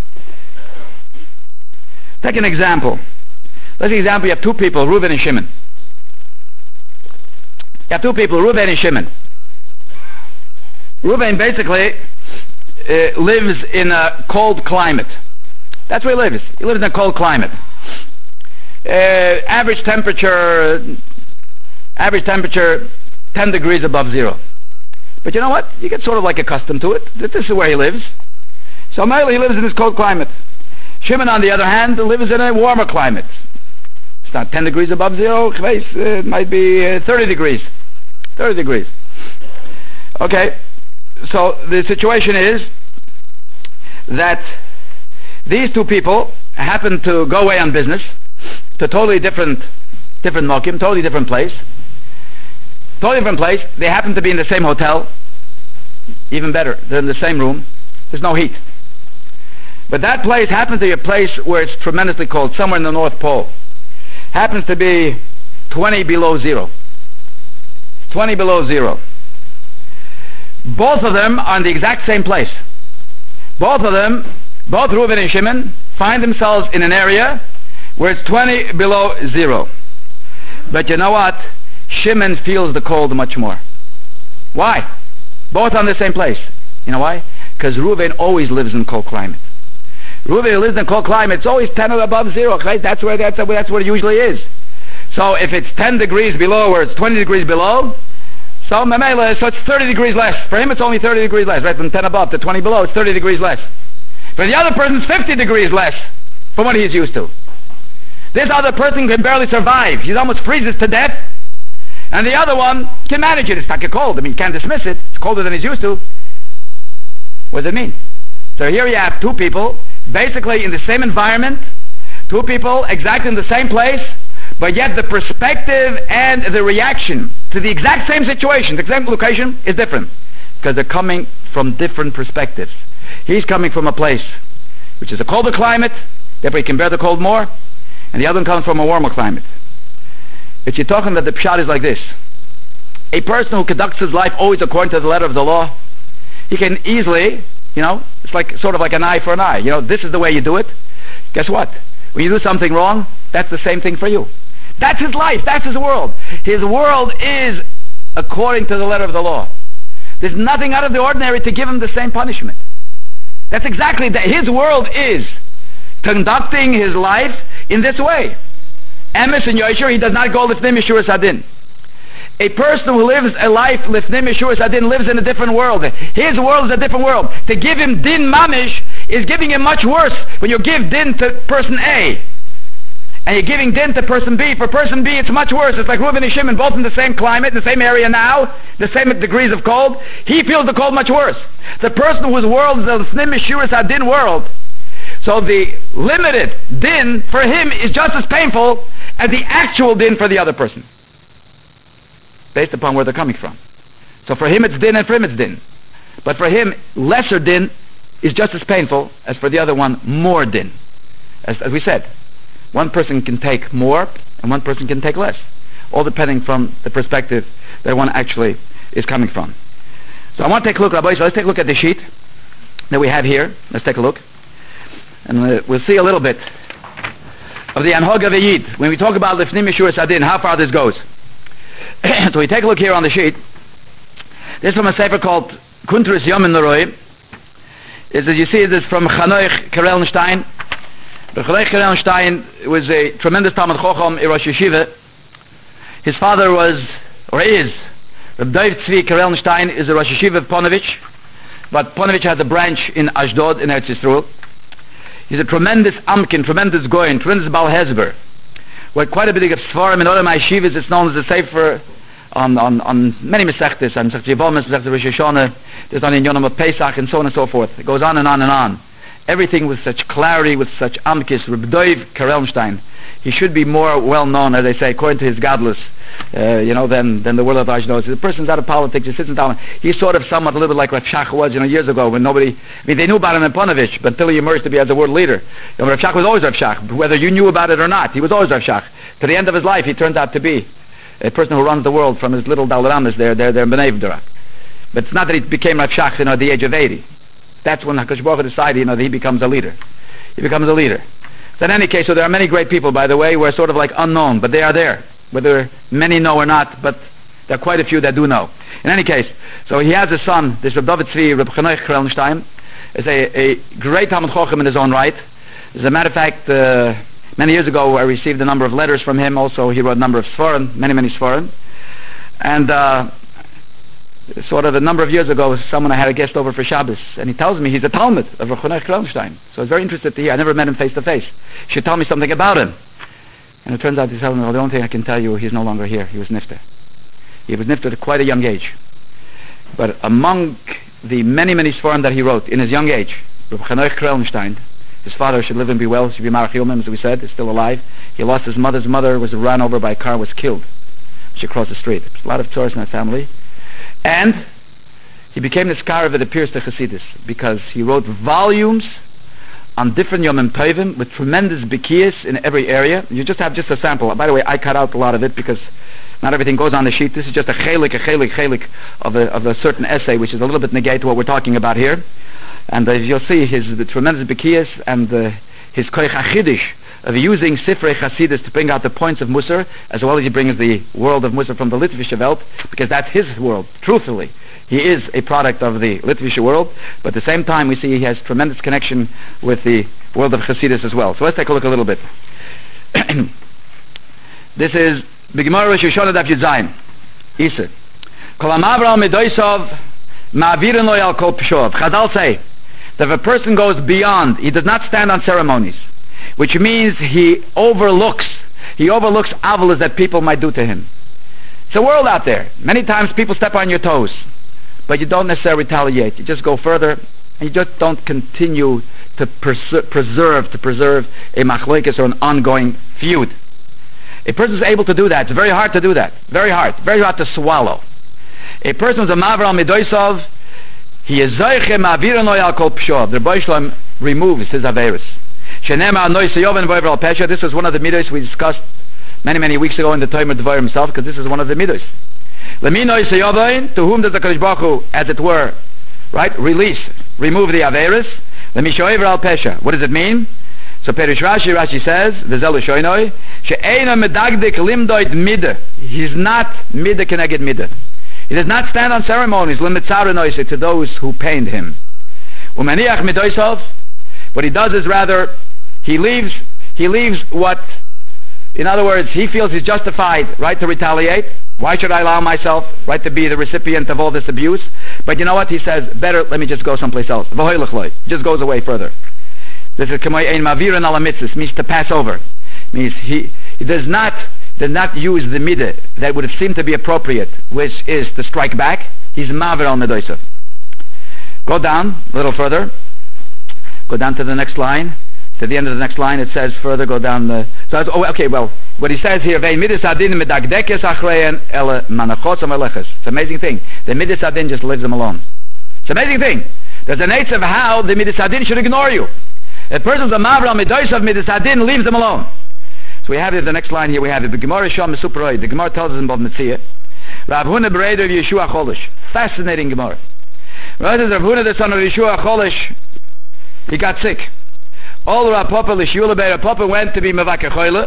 Speaker 1: Take an example. Let's say example, you have two people, Reuven and Shimon. You have two people, Reuven and Shimon. Reuven basically uh, lives in a cold climate. That's where he lives. He lives in a cold climate. Uh, average temperature, average temperature, ten degrees above zero. But you know what? You get sort of like accustomed to it. This is where he lives. So mainly he lives in this cold climate. Shimon, on the other hand, lives in a warmer climate. It's not ten degrees above zero. It might be uh, thirty degrees. thirty degrees. Okay. So the situation is that these two people happen to go away on business to totally different different mokim, totally different place. Totally different place. They happen to be in the same hotel. Even better, they're in the same room. There's no heat. But that place happens to be a place where it's tremendously cold, somewhere in the North Pole. Happens to be twenty below zero. twenty below zero. Both of them are in the exact same place. Both of them, both Reuven and Shimon, find themselves in an area where it's twenty below zero. But you know what? Shimon feels the cold much more. Why? Both on the same place. You know why? Because Reuven always lives in cold climate. Reuven lives in cold climate. It's always ten above zero. Right? That's where that's, that's what it usually is. So if it's ten degrees below or it's twenty degrees below, so memela, so it's thirty degrees less. For him, it's only thirty degrees less. Right, from ten above to twenty below, it's thirty degrees less. For the other person, it's fifty degrees less from what he's used to. This other person can barely survive. He almost freezes to death. And the other one can manage it. It's not cold. I mean, you can't dismiss it. It's colder than he's used to. What does it mean? So here you have two people, basically in the same environment, two people exactly in the same place, but yet the perspective and the reaction to the exact same situation, the same location, is different. Because they're coming from different perspectives. He's coming from a place which is a colder climate, therefore he can bear the cold more, and the other one comes from a warmer climate. But you're talking that the pshat is like this. A person who conducts his life always according to the letter of the law, he can easily, you know, it's like sort of like an eye for an eye. You know, this is the way you do it. Guess what? When you do something wrong, that's the same thing for you. That's his life. That's his world. His world is according to the letter of the law. There's nothing out of the ordinary to give him the same punishment. That's exactly that. His world is conducting his life in this way. Emes and Yosher, he does not go lifnim Yeshua Sadin. A person who lives a life lifnim Yeshua Sadin lives in a different world. His world is a different world. To give him din mamish is giving him much worse. When you give din to person A and you're giving din to person B, for person B it's much worse. It's like Reuven and Shimon, both in the same climate, in the same area now, the same degrees of cold. He feels the cold much worse. The person whose world is a lifnim Yeshua Sadin world, so the limited din for him is just as painful as the actual din for the other person, based upon where they're coming from. So for him it's din and for him it's din. But for him, lesser din is just as painful as for the other one, more din. As, as we said, one person can take more and one person can take less, all depending from the perspective that one actually is coming from. So I want to take a look, Rabbi, so let's take a look at the sheet that we have here. Let's take a look. And uh, we'll see a little bit of the Anhoga V'Yid. When we talk about Lifnim Yeshua Sadin, how far this goes. So we take a look here on the sheet. This is from a sefer called Kuntris Yom in Noroi. Is as you see, this is from Chanoich Karelnstein. Reb Chaim Karelstein was a tremendous Talmid Chacham in Rosh Yeshiva. His father was, or is, Reb David Tzvi Karelstein is a Rosh Yeshiva of Ponevezh, but Ponevezh has a branch in Ashdod in Eretz Yisrael. He's a tremendous Amkin, tremendous Goyen, tremendous Baal Hezber. With quite a bit of Sfarim in other Yeshivas, it's known as a Sefer on, on, on many Mesechtes, on Mesechtes Yevamos, Mesechtes Rosh Hashanah, there's on in Yonam of Pesach, and so on and so forth. It goes on and on and on. Everything with such clarity, with such Amkis. Reb Dov Karelstein, he should be more well known, as they say, according to his godless, uh, you know, than, than the world of Ashdod. The person's out of politics, he sits in town. He's sort of somewhat a little bit like Rav Shach was, you know, years ago when nobody, I mean, they knew about him in Ponevezh, but until he emerged to be as a world leader. You know, Rav Shach was always Rav Shach, whether you knew about it or not. He was always Rav Shach. To the end of his life, he turned out to be a person who runs the world from his little Dalramas there, there, there in Bnei B'Drak. But it's not that he became Rav Shach, you know, at the age of eighty. That's when HaKadosh Baruch Hu decided, you know, that he becomes a leader. He becomes a leader. So in any case, so there are many great people, by the way, who are sort of like unknown, but they are there. Whether many know or not, but there are quite a few that do know. In any case, so he has a son, this Reb David Tzvi, Reb Chaim Karelstein, is a, a great Talmid Chacham in his own right. As a matter of fact, uh, many years ago, I received a number of letters from him. Also, he wrote a number of Sfarim, many, many Sfarim. And uh, sort of a number of years ago, someone I had a guest over for Shabbos, and he tells me he's a Talmud of Reb Chaim Karelstein. So I was very interested to hear. I never met him face to face. He should tell me something about him. And it turns out, he said, well, the only thing I can tell you, he's no longer here. He was nifter. He was nifter at quite a young age. But among the many, many Sfarim that he wrote in his young age, Reb Chaim Karelstein, his father should live and be well, should be Marach Yomim, as we said, is still alive. He lost his mother's mother, was run over by a car, was killed. She crossed the street. There's a lot of tourists in that family. And he became the scholar that appears to Chassidus, because he wrote volumes on different Yomim Tovim with tremendous bikiyas in every area. You just have just a sample. By the way, I cut out a lot of it because not everything goes on the sheet. This is just a chelik, a chelik, chelik of a, of a certain essay, which is a little bit negate to what we're talking about here. And as you'll see, his the tremendous bikiyas and uh, his koich achidish of using Sifrei Chassidus to bring out the points of Musar, as well as he brings the world of Musar from the Litvische Welt, because that's his world, truthfully. He is a product of the Litvische world, but at the same time we see he has tremendous connection with the world of Chassidus as well. So let's take a look a little bit. This is B'Gemara Rosh Hashanah Daf Yud Zayin. Iser. Kol ha'mavral midoisov ma'avirin lo al kol pshov. Chazal say that if a person goes beyond, he does not stand on ceremonies, which means he overlooks, he overlooks avalas that people might do to him. It's a world out there. Many times people step on your toes, but you don't necessarily retaliate. You just go further, and you just don't continue to pers- preserve to preserve a machlokes or an ongoing feud. A person is able to do that. It's very hard to do that. Very hard. Very hard to swallow. A person is a maver al midoisov. He is zoiche ma'avirin lo al kol pshov. The Rebbe Shalom removes his averis. Shenema noise yoven voiver al pesha. This is one of the midos we discussed many many weeks ago in the Tomer Dvar himself, because this is one of the midos. Lemi noise yoven, to whom does the Kadosh Baruch Hu, as it were, right, release, remove the averis. Lemi shoiver al pesha. What does it mean? So Perish Rashi, Rashi says, V'zelu shoynoi, she'eina medagdik limdoit mida. He's not mida keneged mida. He does not stand on ceremonies, limitzara noise, to those who pained him. Umaniach midoisov. What he does is rather, he leaves, he leaves what, in other words, he feels he's justified, right, to retaliate. Why should I allow myself, right, to be the recipient of all this abuse? But you know what? He says, better, let me just go someplace else. Just goes away further. This is kamay ein mavirin ala mitzvahs, means to pass over. Means he, he does not does not use the midah that would have seemed to be appropriate, which is to strike back. He's mavir al medoisav. Go down a little further. Go down to the next line. To the end of the next line, it says further. Go down the. So that's, oh, okay. Well, what he says here, vein midas adin medagdekes achrein ele manachos amaleches. It's an amazing thing. The midas adin just leaves them alone. It's an amazing thing. There's an eighth of how the midas adin should ignore you. A person's a mavra midoisav midas adin leaves them alone. So we have it. The next line here we have it. The Gemara Sham Mesuparoi. The Gemara tells us in Bava Metzia. Rav Huna Bereider of Yeshua Cholish. Fascinating Gemara. Rav Huna, the son of Yeshua Cholish, he got sick. All Rav Papa L'Shula Beir Papa went to be Mevakeh Choyle.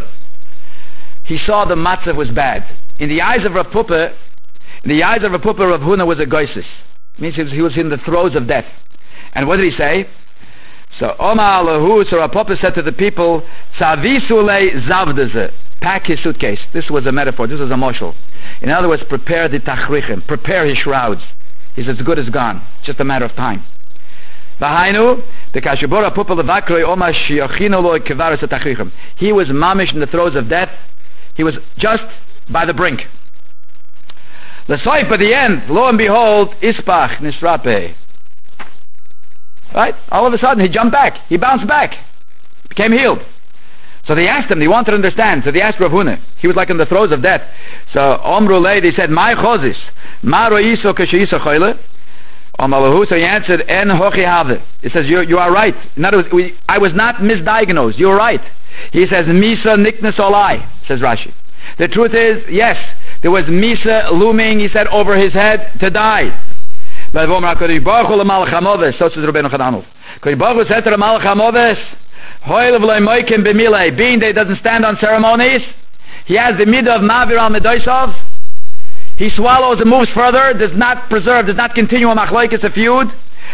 Speaker 1: He saw the matzav was bad. In the eyes of Rav Papa, in the eyes of Rav Papa, Rav Huna was a goisis. Means he was, he was in the throes of death. And what did he say? So Omar Alahu, so Rav Papa said to the people, Tzavisule zavdeze, pack his suitcase. This was a metaphor, this was a moshel. In other words, prepare the tachrichim, prepare his shrouds. He's as good as gone, just a matter of time. Vahainu, the Kashibora Papa Levakroi Omar Shiochino Loi Kevaris Tachrichim. He was mamish in the throes of death. He was just by the brink. The soif at the end, lo and behold, Ispach Nisrape. Right? All of a sudden he jumped back. He bounced back. Became healed. So they asked him, they wanted to understand. So they asked Rav Huna. He was like in the throes of death. So Omru Lei, they said, My chozis, ma roiso kashiso choyle. Omalahu, so he answered, En hochi have. He says, you, you are right. In other words, we, I was not misdiagnosed. You're right. He says, Misa niknas olai, says Rashi. The truth is, yes, there was Misa looming, he said, over his head to die. So says Rabbeinu Chadamov. Kodesh Baruch Hu said to the Malach HaMoves, being that he doesn't stand on ceremonies, he has the midah of Mavir al Medoisov. He swallows and moves further, does not preserve, does not continue a machlokes, a feud.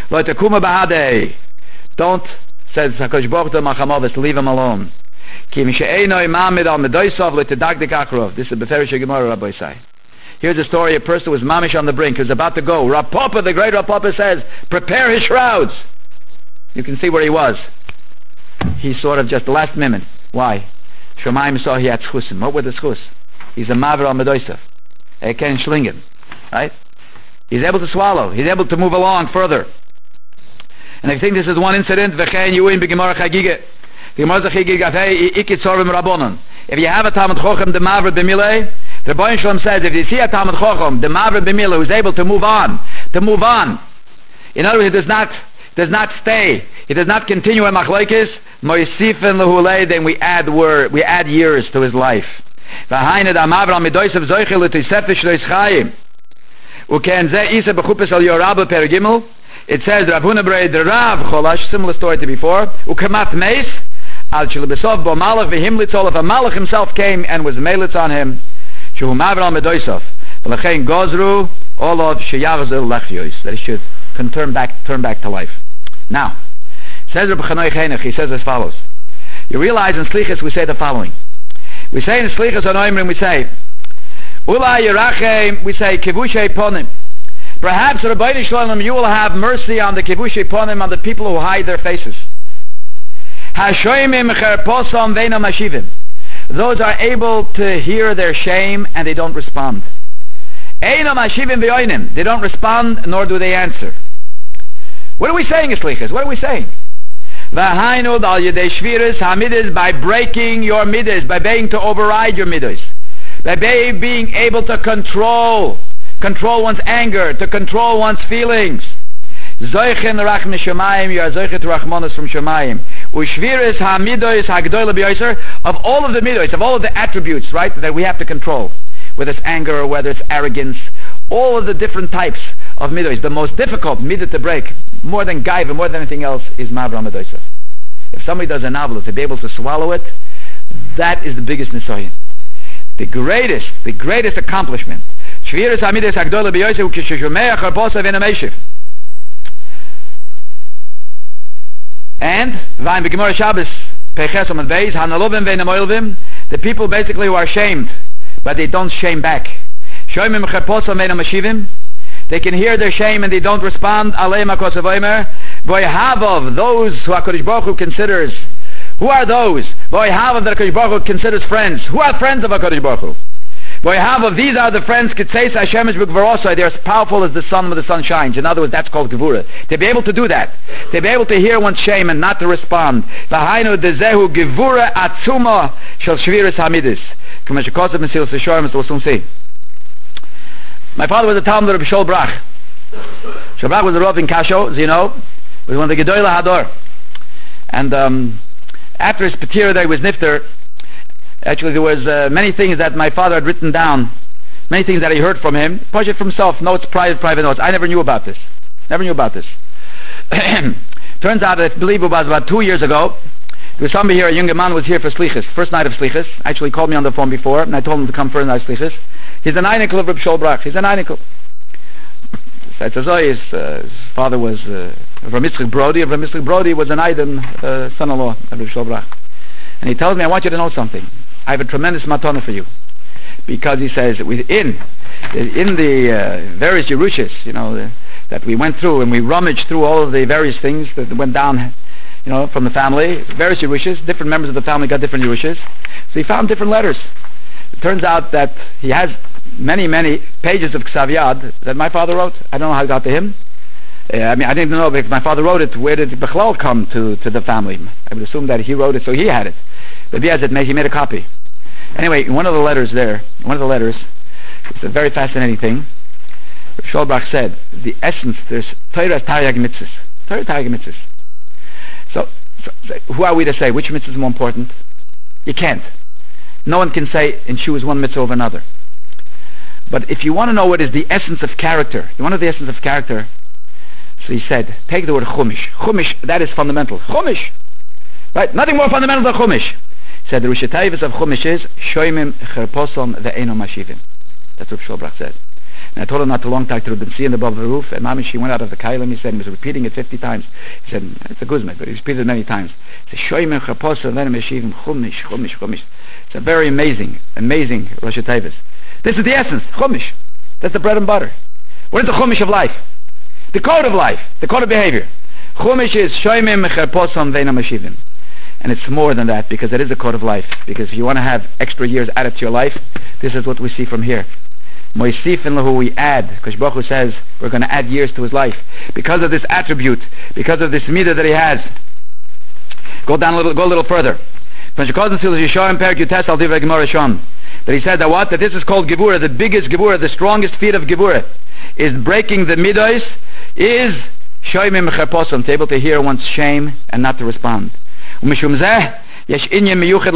Speaker 1: Don't, says HaKadosh Baruch Hu to Malach HaMoves, leave him alone. This is Beferish Gemara, Rabbi Isai. Here's a story, a person was mamish on the brink, he was about to go. Rav Papa, the great Rav Papa says, prepare his shrouds. You can see where he was. He sort of just the last minute. Why? Shemaim saw he had schusim. What were the schus? He's a maver al medoisav. Eken shlingen. Right? He's able to swallow. He's able to move along further. And I think this is one incident. V'chein yuin b'gemara chagige. Gemara chagige gafei ikitzorim rabbonon. If you have a Talmud Chochem, the maver b'milei, the Rebbeinu Shalom says, if you see a Talmud Chochem, the maver b'milei, who is able to move on, to move on. In other words, he does not, does not stay. He does not continue in machlokes. Moisifin lehulei, then we add word, we add years to his life. V'hained amaver al midoisav zoiche l'tisefesh lois chayim. Uken ze isa b'chupes al yorabah perigimel. It says Rav Huna Brei the Rav Cholash, similar story to before. Ukemat meis al shilbesov bo malach v'himlitzol. If a malach himself came and was melitz on him, shehu maver al midoisav. V'lechein gozru olov sheyachzer lechyois, that he should can turn back, turn back to life. Now, says Rabbi Chanoi Chenech, he says as follows. You realize in Slichas we say the following. We say in Slichas on Oimrim, we say, Ula Yerachem, we say, Kivushay Ponim. Perhaps, Rabbeinu Shalom, you will have mercy on the Kivushay Ponim, on the people who hide their faces. Hashoimim Cherposom Veino Mashivim. Those are able to hear their shame and they don't respond. Eino Mashivim Veoinim. They don't respond, nor do they answer. What are we saying, Slichas? What are we saying? V'hainu dal yedei shviris hamidus, by breaking your midas, by being to override your midas, by being able to control, control one's anger, to control one's feelings. Zoichen rachme shemayim, you are zoichet rachmanos from shemayim. Ushviris hamidos hagdoyle b'yoser, of all of the midas, of all of the attributes, right, that we have to control, whether it's anger or whether it's arrogance, all of the different types of midas. The most difficult midah to break, more than gaiva, more than anything else, is mavra medoisa. If somebody does an avla, to be able to swallow it, that is the biggest nisayin. The greatest, the greatest accomplishment. Shviris hamidas hagdola b'yoser ukishushumeach harposa v'enameishiv. And v'ayim b'gemara Shabbos pechesom and beis hanalovim v'enamoilvim, the people basically who are shamed, but they don't shame back. Shoymim harposa v'enamashivim. They can hear their shame and they don't respond. Aleim HaKosav Omer. Voyhavov, those who HaKadosh Baruch Hu considers. Who are those? Voyhavov that HaKadosh Baruch Hu considers friends. Who are friends of HaKadosh Baruch Hu? Voyhavov, these are the friends. Kitseis Hashem is b'gvarosai. They're as powerful as the sun when the sun shines. In other words, that's called Gevura. To be able to do that, to be able to hear one's shame and not to respond. V'hainu dezehu Gevura atzuma shel shviris hamidis. K'meshikosav Mesilas Yesharim, as we'll soon see. My father was a Talmud of Shol Brach. Shol Brach was a Rav in Kasho, as you know. He was one of the Gedoyle Hador. And um, after his Petira that he was Nifter, actually there was uh, many things that my father had written down, many things that he heard from him, project from himself, notes, private, private notes. I never knew about this. Never knew about this. Turns out, I believe it was about two years ago, there was somebody here, a younger man was here for Slichas, first night of Slichas. Actually called me on the phone before, and I told him to come for a night of Slichas. He's an Einikel of Reb Shol Brach. He's an Einikel. His, uh, his father was uh, Rav Yitzchak Brody. Rav Yitzchak Brody was an Aiden, uh, son-in-law of Rav Sholbrach. And he tells me, I want you to know something. I have a tremendous matana for you. Because he says, within in the uh, various Yerushas, you know, the, that we went through, and we rummaged through all of the various things that went down, you know, from the family, various Yerushas, different members of the family got different Yerushas. So he found different letters. It turns out that he has many, many pages of Ksav Yad that my father wrote. I don't know how it got to him. Uh, I mean, I didn't know if my father wrote it, where did Bechlal come to, to the family? I would assume that he wrote it, so he had it. But he has it, he made a copy. Anyway, one of the letters there, one of the letters, it's a very fascinating thing. Sholbrach said, the essence, there's Torah Taryag Mitzvahs. Torah Taryag Mitzvahs. So, so, so, who are we to say which mitzvah is more important? You can't. No one can say and choose one mitzvah over another. But if you want to know what is the essence of character, you want to know the essence of character, so he said, take the word Chumash. Chumash, that is fundamental. Chumash! Right? Nothing more fundamental than Chumash. He said, the Rosh Hashanah of Chumash is, Shoimim Cherposom Ve'eno Mashivim. That's what Sholbrach said. And I told him not too long time to see in the above the roof, and Mami, she went out of the Kailam, he said, he was repeating it fifty times. He said, it's a guzmek, but he repeated it many times. He said, Shoimim Cherposom Ve'eno Mashivim, Chumash, Chumash, Chumash. It's a very amazing, amazing Rosh Hashanah. This is the essence, Chumash. That's the bread and butter. What is the Chumash of life? The code of life, the code of behavior. Chumash is Shoimim Cherposom Ve'eno Mashivim. And it's more than that, because it is a code of life. Because if you want to have extra years added to your life, this is what we see from here. Moisifin lahu, we add, because Baruch Hu says we're going to add years to his life. Because of this attribute, because of this midah that he has. Go down a little, go a little further. That he said that what? That this is called Gevurah, the biggest Gevurah, the strongest feat of Gevurah, is breaking the midos, is Shoimim Cherposom, to able to hear one's shame and not to respond. Especially before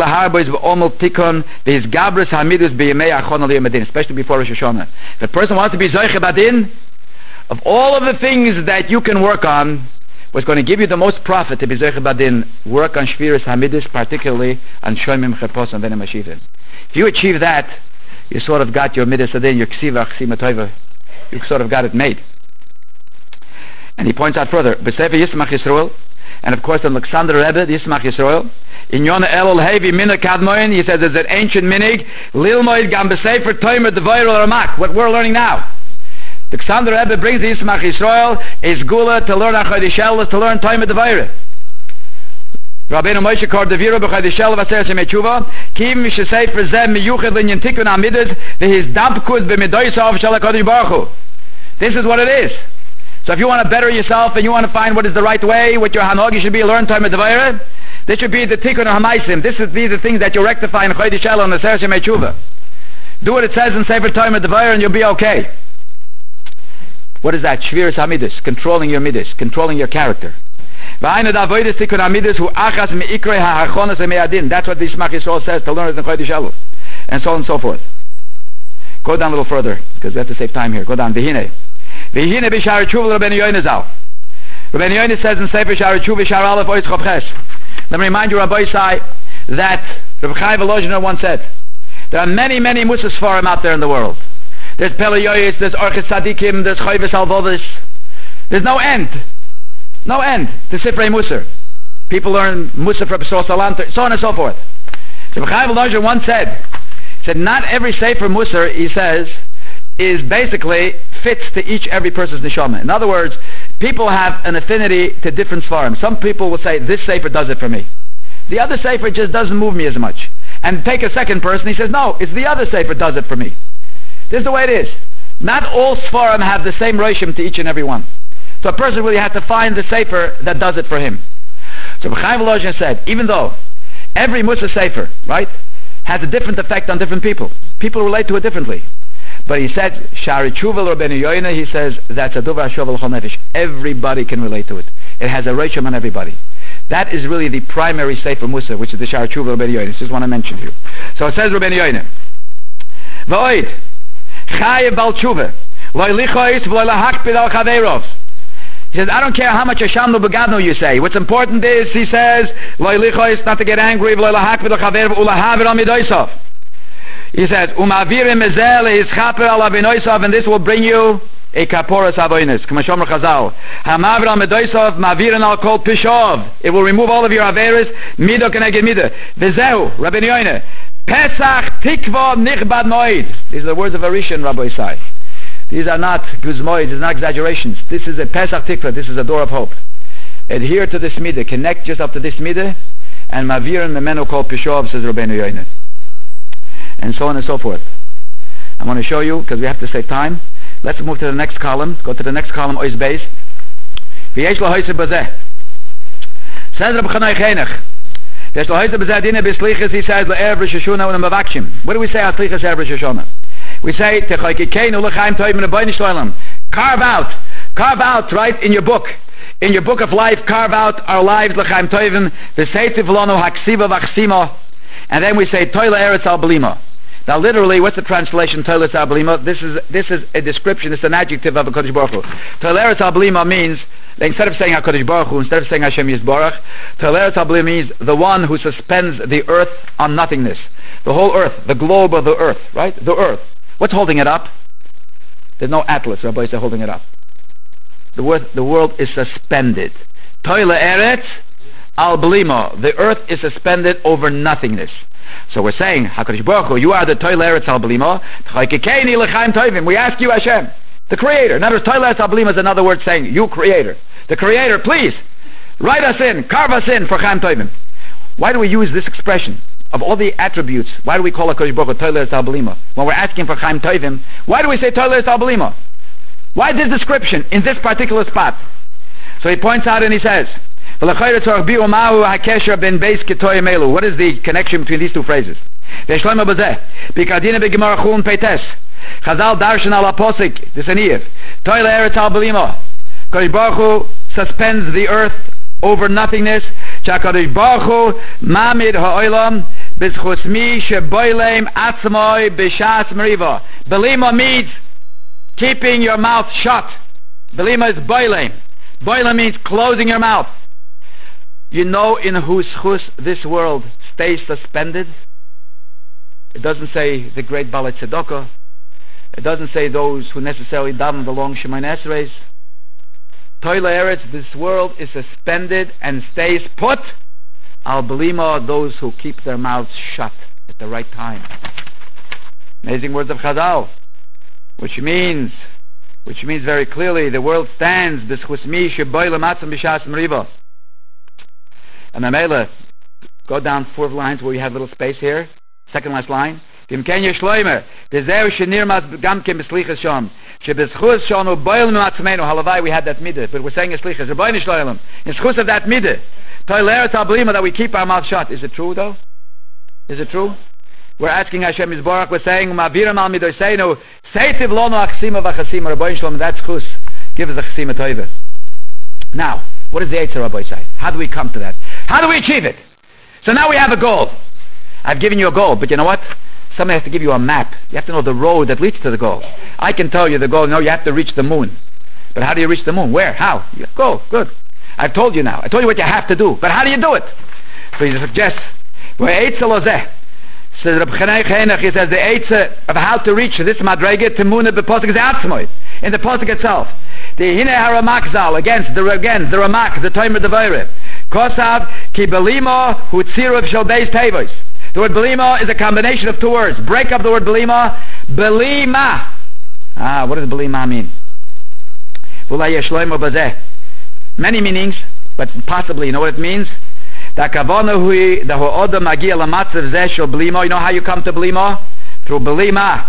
Speaker 1: Rosh Hashanah. If a person wants to be Zoche Badin, of all of the things that you can work on, what's going to give you the most profit to be Zoche Badin, work on Shviras Hamidus, particularly on Shoimim Cherposom Ve'eno Mashivim. If you achieve that, you sort of got your Midas Adin, your Ksiva Chsima Toiva. You sort of got it made. And he points out further, B'Sefer Yismach Yisrael, and of course, in Alexander Rebbe, Yismach Yisrael, in Yonah Elul Hevi Minig Kadmoin, he says there's an ancient minig, Lilmoid Gam B'Sefer Toimer Devoyer Ramak, what we're learning now. The Alexander Rebbe brings the Yismach Yisrael, is Gula to learn Achadishel, to learn Toimer Devoyer. Rabbeinu Moshe Kor Devira B'Chadishel V'Aser Shemechuva, Kim Mishesefer Zem Miyuchad L'Inyan Tikkun Amidus, V'His Dabkus B'Midoysav Shel HaKadosh Baruch Hu. This is what it is. So if you want to better yourself and you want to find what is the right way, what your Hanog should be, learn Toimer Devoyer, this should be the Tikkun HaMaisim. This should be the things that you rectify in Chodesh Elul and the Aser Shemechuva. Do what it says in Sefer Toimer Devoyer and you'll be okay. What is that? Shviras Hamidus, controlling your midus, controlling your character. That's what the Yismach Yisrael says, to learn it in Chodesh Elul, and so on and so forth. Go down a little further, because we have to save time here. Go down. V'hine. V'hine b'shar tshuva Rabbeinu Yoina Zal. Rabbeinu Yoina says in Sefer Shar Tshuva Shar Aleph Oitz Chav Ches. Let me remind you, Rabbi Isai, that Rabbi Chaim Volozhiner once said, there are many, many Musas Farim out there in the world. There's Pele Yoyis, there's Orchis Tzadikim, there's Chayvis Alvovis. There's no end. No end to Sifrei Musar. People learn Musar from B'Sor Salanter, so on and so forth. So Rabbi Chaim Volozhiner once said, said not every Sefer Musar, he says, is basically fits to each every person's neshama. In other words, people have an affinity to different svarim. Some people will say, this sefer does it for me. The other sefer just doesn't move me as much. And take a second person, he says, no, it's the other sefer does it for me. This is the way it is. Not all svarim have the same roshim to each and every one. So a person really has to find the sefer that does it for him. So Chaim Volozhin said, even though every Musa sefer, right, has a different effect on different people. People relate to it differently. But he said, Shari Tshuva Rabbeinu Yoina, he says, that's a Duvar Shovel Chol Nefesh. Everybody can relate to it. It has a Reishim on everybody. That is really the primary Sefer Musa, which is the Shari Tshuva Rabbeinu Yoina. This is what I mentioned here. So it says Rabbeinu Yoina, V'oid, Chayev Bal Tshuva, Loi Lichois, V'loi Lahakpid Al Chaveirov. He says, I don't care how much Hashamnu Begadnu you say. What's important is, he says, Loi Lichois, not to get angry, V'loi Lahakpid Al Chaveirov, Ulahavir Al Midoisov. He says, Umavirim Ezel is Chaper Al Avinoisov, and this will bring you a kaporas avonis. K'mashomer Chazal. Hamavir al medoisov mavirin al kol pishov. It will remove all of your averis. Mido keneged mido. V'zehu, Rabbeinu Yoina. Pesach tikva nichbad moed. These are the words of Arishan, Rabbi Isai. These are not guzmoids, these are not exaggerations. This is a Pesach tikva, this is a door of hope. Adhere to this midah, connect yourself to this midah, and mavirin memenu kol pishov, says Rabbeinu Yoina. And so on and so forth. I want to show you, because we have to save time. Let's move to the next column. Go to the next column, Ois Beis. V'yesh lo hoyse bazeh. Says Rabbi Chanai Chenech. V'yesh lo hoyse bazeh dina b'slichas, he says, le'erev Rosh Hashanah and mavakshim. What do we say at slichas erev Rosh Hashanah? We say, Techoykikeinu l'chaim toivim l'boyni shloim. Carve out, carve out, right, in your book. In your book of life, carve out our lives l'chaim toivim. V'seitiv lono haksiva v'chsima. And then we say, Toila eretz al belima. Now literally, what's the translation, Toila eretz al belima? This is, this is a description, it's an adjective of a Kodesh Baruch Hu. Toila eretz al belima means, instead of saying HaKadosh Baruch Hu, instead of saying Hashem Yisborach, Toila eretz al belima means the one who suspends the earth on nothingness. The whole earth, the globe of the earth, right? The earth. What's holding it up? There's no atlas, Rabbi said, holding it up. The world, the world is suspended. Toila eretz al belima. The earth is suspended over nothingness. So we're saying, HaKadosh Baruch Hu, you are the Toila eretz al belima. We ask you, Hashem, the Creator. In other words, Toila eretz al belima is another word saying, you Creator. The Creator, please, write us in, carve us in for Chaim Tovim. Why do we use this expression? Of all the attributes, why do we call HaKadosh Baruch Hu Toila eretz al belima? When we're asking for Chaim Tovim, why do we say Toila eretz al belima? Why this description in this particular spot? So he points out and he says, what is the connection between these two phrases? Chazal darshan ala posik, this aniyev. Toila eretz al belima. HaKadosh Baruch Hu suspends the earth over nothingness. HaKadosh Baruch Hu mamid ha'olam b'zchus mi sheboilem atzmoi b'shas meriva. Belima means keeping your mouth shut. Belima is boilem. Boilem means closing your mouth. You know in whose chus this world stays suspended? It doesn't say the great Balei Tzedakah. It doesn't say those who necessarily daven the long Shemoneh Esreis. Toila eretz, this world is suspended and stays put. Al belima, those who keep their mouths shut at the right time. Amazing words of Chazal, which means, which means very clearly, the world stands b'schus mi sheboilem atzmoi b'shas meriva. And Mamela, go down four lines where you have a little space here. Second last line. We had that midah, but we're saying a slichas. In schus of that midah, that we keep our mouth shut. Is it true though? Is it true? We're asking Hashem Yisborach, we're saying, that's schus. Give us a chesima toiva. Now, what does the Eitzer Rabbi say? How do we come to that? How do we achieve it? So now we have a goal. I've given you a goal, but you know what? Somebody has to give you a map. You have to know the road that leads to the goal. I can tell you the goal. No, you have to reach the moon. But how do you reach the moon? Where? How? You go. Good. I've told you now. I told you what you have to do. But how do you do it? So he suggests, says Reb Chanai Chenech, he says the Eitzer of how to reach this madrege to moon of the pasuk is atzmoi in the pasuk itself. The hine haramak zal against the again the ramak the timer devaire kosav ki belima hu tzirav shel beis tevos. The word belima is a combination of two words. Break up the word belima. Belima. Ah, what does belima mean? Many meanings, but possibly you know what it means. You know how you come to belima? Through belima.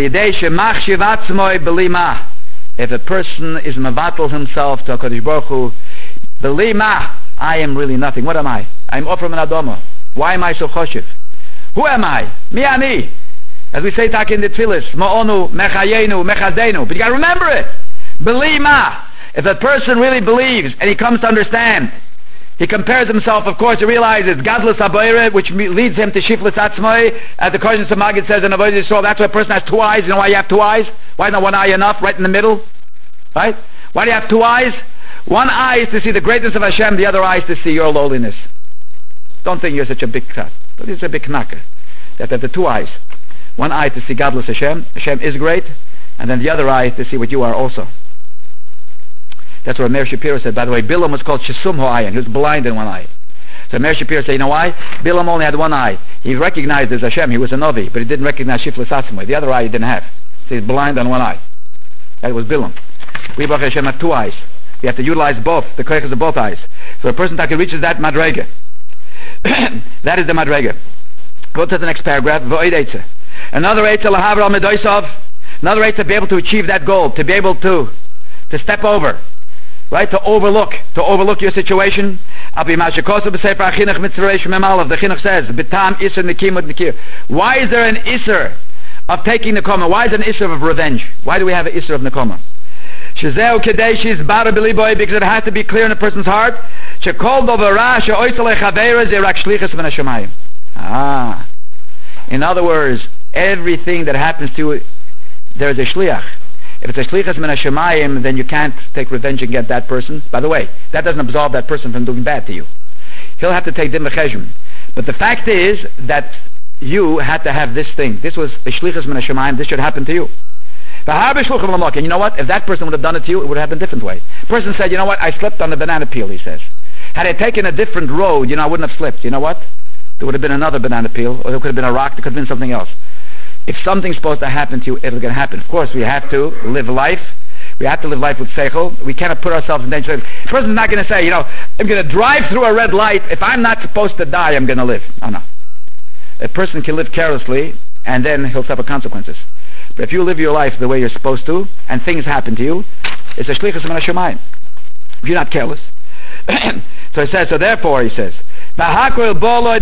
Speaker 1: If a person is mevatel himself to HaKadosh Baruch Hu, belima, I am really nothing. What am I? I'm Ofram and Adoma. Why am I so choshev? Who am I? Mi ani. As we say tak in the Tfilis, Ma'onu, Mechayenu, Mechazenu. But you got to remember it. Belima. If a person really believes and he comes to understand, he compares himself, of course, he realizes Gadlus Abayre, which leads him to Shiflis Atzmai. As the Kohen Samagid says in Avodah Yisrael, that's why a person has two eyes. You know why you have two eyes? Why not one eye enough, right in the middle? Right? Why do you have two eyes? One eye is to see the greatness of Hashem, the other eye is to see your lowliness. Don't think you're such a big cut. But it's a big knacker. That have the two eyes. One eye to see Gadlus Hashem. Hashem is great. and then the other eye to see what you are also. That's what Meir Shapiro said. By the way, Bilam was called Shesum Ho'ayin. He was blind in one eye. So Meir Shapiro said, you know why? Bilam only had one eye. He recognized as Hashem. He was a Novi, but he didn't recognize Shiflas Atzmai. The other eye he didn't have. So he's blind on one eye. That was Bilam. We, Baruch Hashem, have two eyes. We have to utilize both, the koyches of both eyes. So a person that reaches that madrega. That is the madrega. Go to the next paragraph. Another eitzah lahaver al medoisav. Another eitzah to be able to achieve that goal, to be able to to step over, right? To overlook, to overlook your situation. The chinuch says, "Bitam iser nikimut nikir." Why is there an iser of taking nekoma? Why is there an iser of revenge? Why do we have an iser of nekoma? Because it has to be clear in a person's heart. Ah. In other words, everything that happens to you, there is a shliach. If it's a shlichus min hashemayim, then you can't take revenge against that person. By the way, that doesn't absolve that person from doing bad to you. He'll have to take din v'cheshbon. But the fact is that you had to have this thing. This was a shlichus min hashemayim. This should happen to you. And you know what? If that person would have done it to you, it would have happened a different way. The person said, you know what? I slipped on the banana peel, he says. Had I taken a different road, you know, I wouldn't have slipped. You know what? There would have been another banana peel, or there could have been a rock, there could have been something else. If something's supposed to happen to you, it'll going to happen. Of course, we have to live life. We have to live life with seichel. We cannot put ourselves in danger. The person's not going to say, you know, I'm going to drive through a red light. If I'm not supposed to die, I'm going to live. No, no. A person can live carelessly, and then he'll suffer consequences. But if you live your life the way you're supposed to, and things happen to you, it's a shlichus min hashemayim. If you're not careless. So he says, so therefore, he says, that was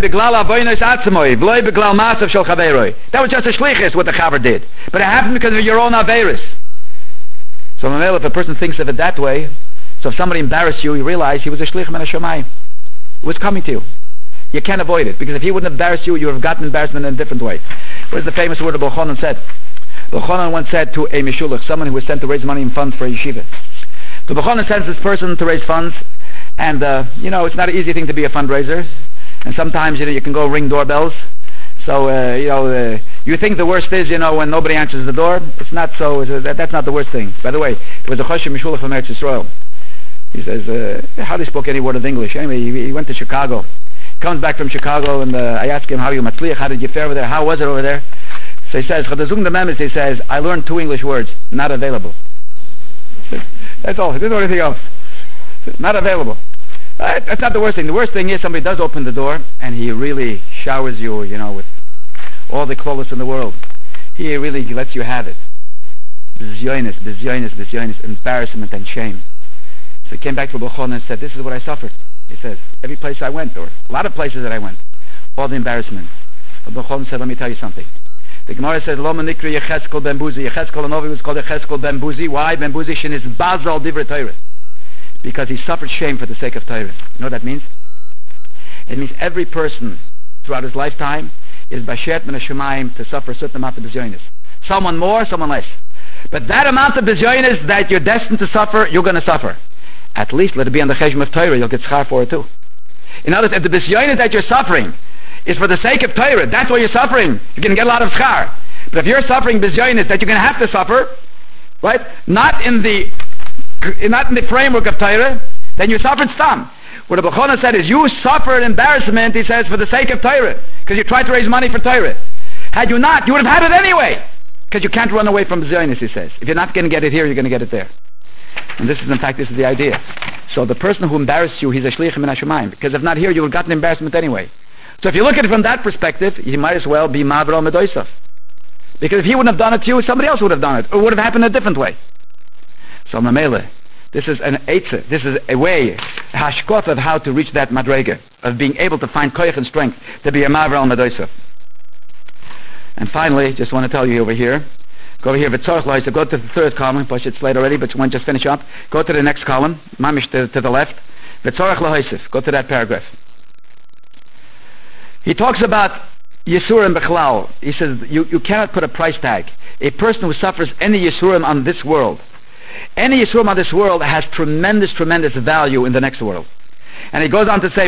Speaker 1: just a shlichus what the chaver did. But it happened because of your own averis. So if a person thinks of it that way, so if somebody embarrassed you, you realize he was a shlich min hashemayim. It was coming to you. You can't avoid it, because if he wouldn't embarrass you, you would have gotten embarrassment in a different way. What is the famous word of Bochanan said? Bochanan once said to a mishulach, someone who was sent to raise money in funds for a yeshiva. So Bochanan sends this person to raise funds, and uh, you know, it's not an easy thing to be a fundraiser, and sometimes you know you can go ring doorbells. So uh, you know, uh, you think the worst is you know when nobody answers the door. It's not so. It's, uh, that's not the worst thing. By the way, there was a choshev mishulach from Eretz Yisrael. He says, uh, hardly spoke any word of English. Anyway, he, he went to Chicago. Comes back from Chicago, and uh, I asked him, how are you matzliach? How did you fare over there? How was it over there? So he says, he says, I learned two English words, not available. That's all. He didn't know anything else. Not available. Uh, that's not the worst thing. The worst thing is somebody does open the door, and he really showers you, you know, with all the clothes in the world. He really lets you have it. Bizyonis, bizyonis, bizyonis, embarrassment and shame. So he came back to Bochon and said, this is what I suffered. He says, every place I went, or a lot of places that I went, all the embarrassment. But Bochon said, let me tell you something. The Gemara says, Lo Manikri Yecheskel Ben Buzi. Yecheskel Anovi was called Yecheskel Ben Buzi. Why? Ben Buzi shin is Bazal Divrei Torah. Because he suffered shame for the sake of Torah. You know what that means? It means every person throughout his lifetime is Bashet Min HaShemayim to suffer a certain amount of Bizyonis. Someone more, someone less. But that amount of Bizyonis that you're destined to suffer, you're going to suffer. At least let it be on the Cheshm of Torah, you'll get schar for it too. In other words, if the Bizyonis that you're suffering is for the sake of Torah, that's why you're suffering, you're going to get a lot of schar. But if you're suffering Bizyonis that you're going to have to suffer, right, not in the not in the framework of Torah, then you suffered stam. What the Bechona said is, you suffered embarrassment, he says, for the sake of Torah, because you tried to raise money for Torah. Had you not, you would have had it anyway, because you can't run away from Bizyonis, he says. If you're not going to get it here, you're going to get it there. And this is, in fact, this is the idea. So the person who embarrassed you, he's a shlich min hashemayim, because if not here, you would have gotten embarrassment anyway. So if you look at it from that perspective, you might as well be Mavro Medoisav. Because if he wouldn't have done it to you, somebody else would have done it, or it would have happened a different way. So Mamele, this is an eitzah, this is a way, a hashkot of how to reach that madrega, of being able to find koyach and strength to be a Mavro Medoisav. And finally, just want to tell you over here, go over here, V'tzorach Loisav, go to the third column, push it's late already, but you want to just finish up, go to the next column, mamish to, to the left, V'tzorach Loisav, go to that paragraph. He talks about Yisurim Bechlal. He says you, you cannot put a price tag. A person who suffers any Yisurim on this world, any Yisurim on this world has tremendous, tremendous value in the next world. And he goes on to say,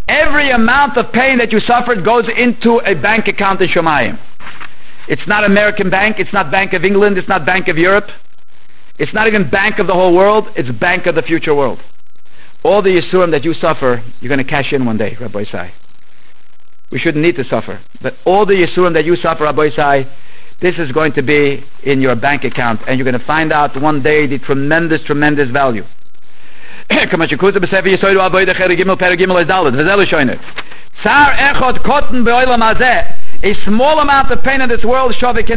Speaker 1: Every amount of pain that you suffered goes into a bank account in Shemayim. It's not American Bank, it's not Bank of England, it's not Bank of Europe, it's not even Bank of the whole world, it's Bank of the future world. All the Yisurim that you suffer, you're going to cash in one day, Rabbi Isai. We shouldn't need to suffer, but all the Yisurim that you suffer, Rabbi Isai, this is going to be in your bank account, and you're going to find out one day the tremendous, tremendous value. A small amount of pain in this world, so if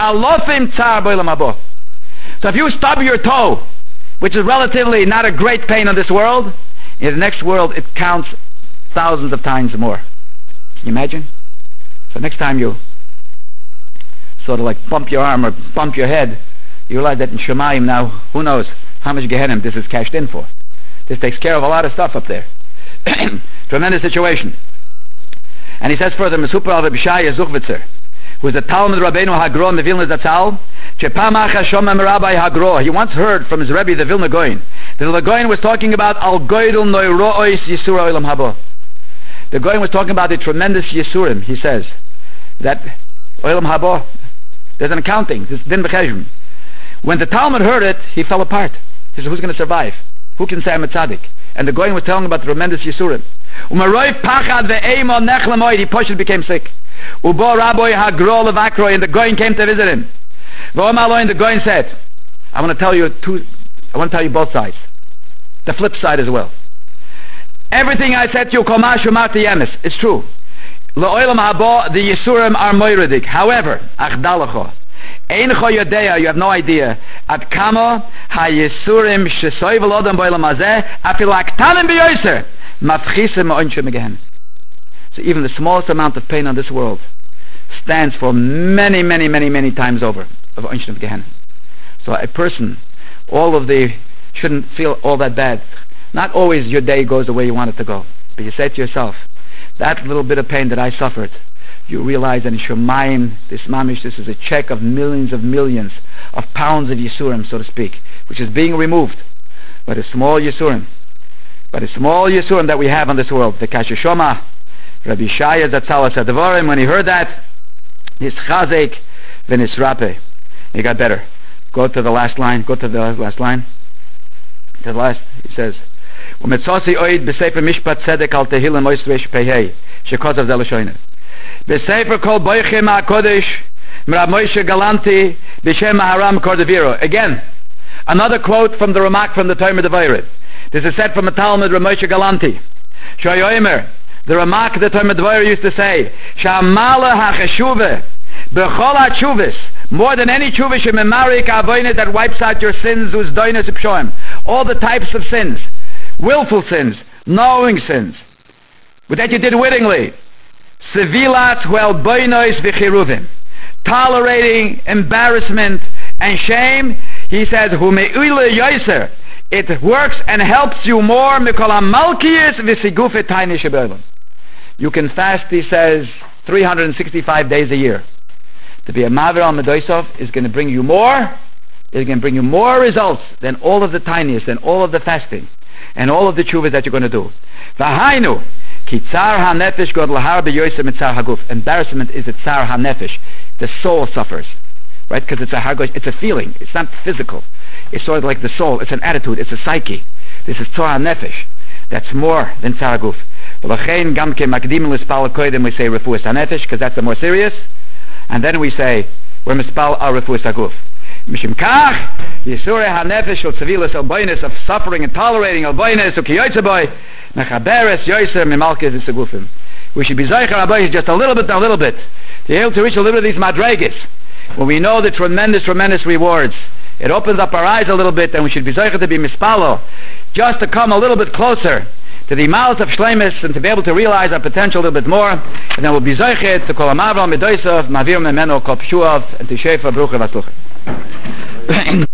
Speaker 1: you stub your toe, which is relatively not a great pain in this world, in the next world it counts thousands of times more. Can you imagine? So next time you sort of like bump your arm or bump your head, you realize that in Shemayim now, who knows how much Gehenim this is cashed in for. This takes care of a lot of stuff up there. Tremendous situation. And he says further, Mesupra al Rabbi Shaya Zuchvitzer, who is a Talmud Rabbeinu Hagro in the Vilna Zatzal, he once heard from his Rebbe, the Vilna Goyen, that the Goyen was talking about Al Goydel Noirois Yisura Olam Haba. The Goyen was talking about the tremendous Yisurim. He says that Olam Haba, there's an accounting, this Din B'Cheshbon. When the Talmud heard it, he fell apart. He said, who's going to survive? Who can say I'm a tzaddik? And the Goyen was telling about the tremendous Yisurim. He pushed became sick. Ubo Rabbi Hagro Levakroi, and the Goyen came to visit him. And the Goyen said, I want to tell you two I want to tell you both sides. The flip side as well. Everything I said to you, it's true. The Yisurim are moiridik. However, you have no idea at kama hayisurim shesoivel odam boilam hazeh afilaktanim biyoser mafchisim ma'onshim again. So even the smallest amount of pain on this world stands for many, many, many, many times over of onshim Gehenna. So a person, all of the shouldn't feel all that bad. Not always your day goes the way you want it to go, but you say to yourself, that little bit of pain that I suffered, you realize that in Shemayim, this mamish, this is a check of millions of millions of pounds of Yisurim, so to speak, which is being removed by the small Yisurim, by the small Yisurim that we have on this world. The Kashishoma, Rabbi Shaya Zatzal Sadavarim, when he heard that, his chazek, then his rape, he got better. Go to the last line, go to the last line, to the last, he says, Umetzosi oid b'sefer mishpat tzedek al tehillah moisvesh pehei, shekozav zelashoyne. B'sefer kol boichim ha'kodesh, M'Rav Moshe Galanti, b'shem ha'aram kordaviro. Again, another quote from the Ramak from the Talmud Devarim. This is said from a Talmud, Rav Moshe Galanti. Shoyomer, the Ramak, the Talmud Devarim used to say, Sha'amala ha'cheshuve, b'chol ha'tshuvis, more than any tshuva shememarik avoyne that wipes out your sins, who's doinus ipshoim, all the types of sins, willful sins, knowing sins, but that you did wittingly. Sevilat huel boinois v'chiruvim, tolerating embarrassment and shame. He says, Hu me'ule yoiser, it works and helps you more. Mikol hamalkiyus v'sigufe tayni shebe'olam. You can fast, he says, three hundred sixty-five days a year. To be a maver al medoisov is going to bring you more. It's going to bring you more results than all of the tiniest, than all of the fasting, and all of the tshuvas that you're going to do. V'hainu ki tzar ha-nefesh god lahar b'yoyser mitzar haguf. Embarrassment is a tzar ha-nefesh. The soul suffers, right? Because it's a hargosh, it's a feeling. It's not physical. It's sort of like the soul. It's an attitude. It's a psyche. This is tzar ha-nefesh. That's more than tzar haguf. V'lachein gam ke makdim l'spal koydem we say refuas ha-nefesh because that's the more serious. And then we say we're mispal al refuas haguf. Mishim kach yisure ha-nefesh shel tzavilas alboinus of suffering and tolerating alboinus ukiyoytzaboy mechaberes yoyser mimalkes isagufim. We should be zeicher alboinus just a little bit, a little bit, to be able to reach a little bit of these madregas. When we know the tremendous, tremendous rewards, it opens up our eyes a little bit, and we should be zeicher to be mispalo, just to come a little bit closer to the mouth of Shleimus and to be able to realize our potential a little bit more, and then we'll be zeicher to kol amav al medoisav mavir memeno kol pshuav and to shefa brucha v'aslucha.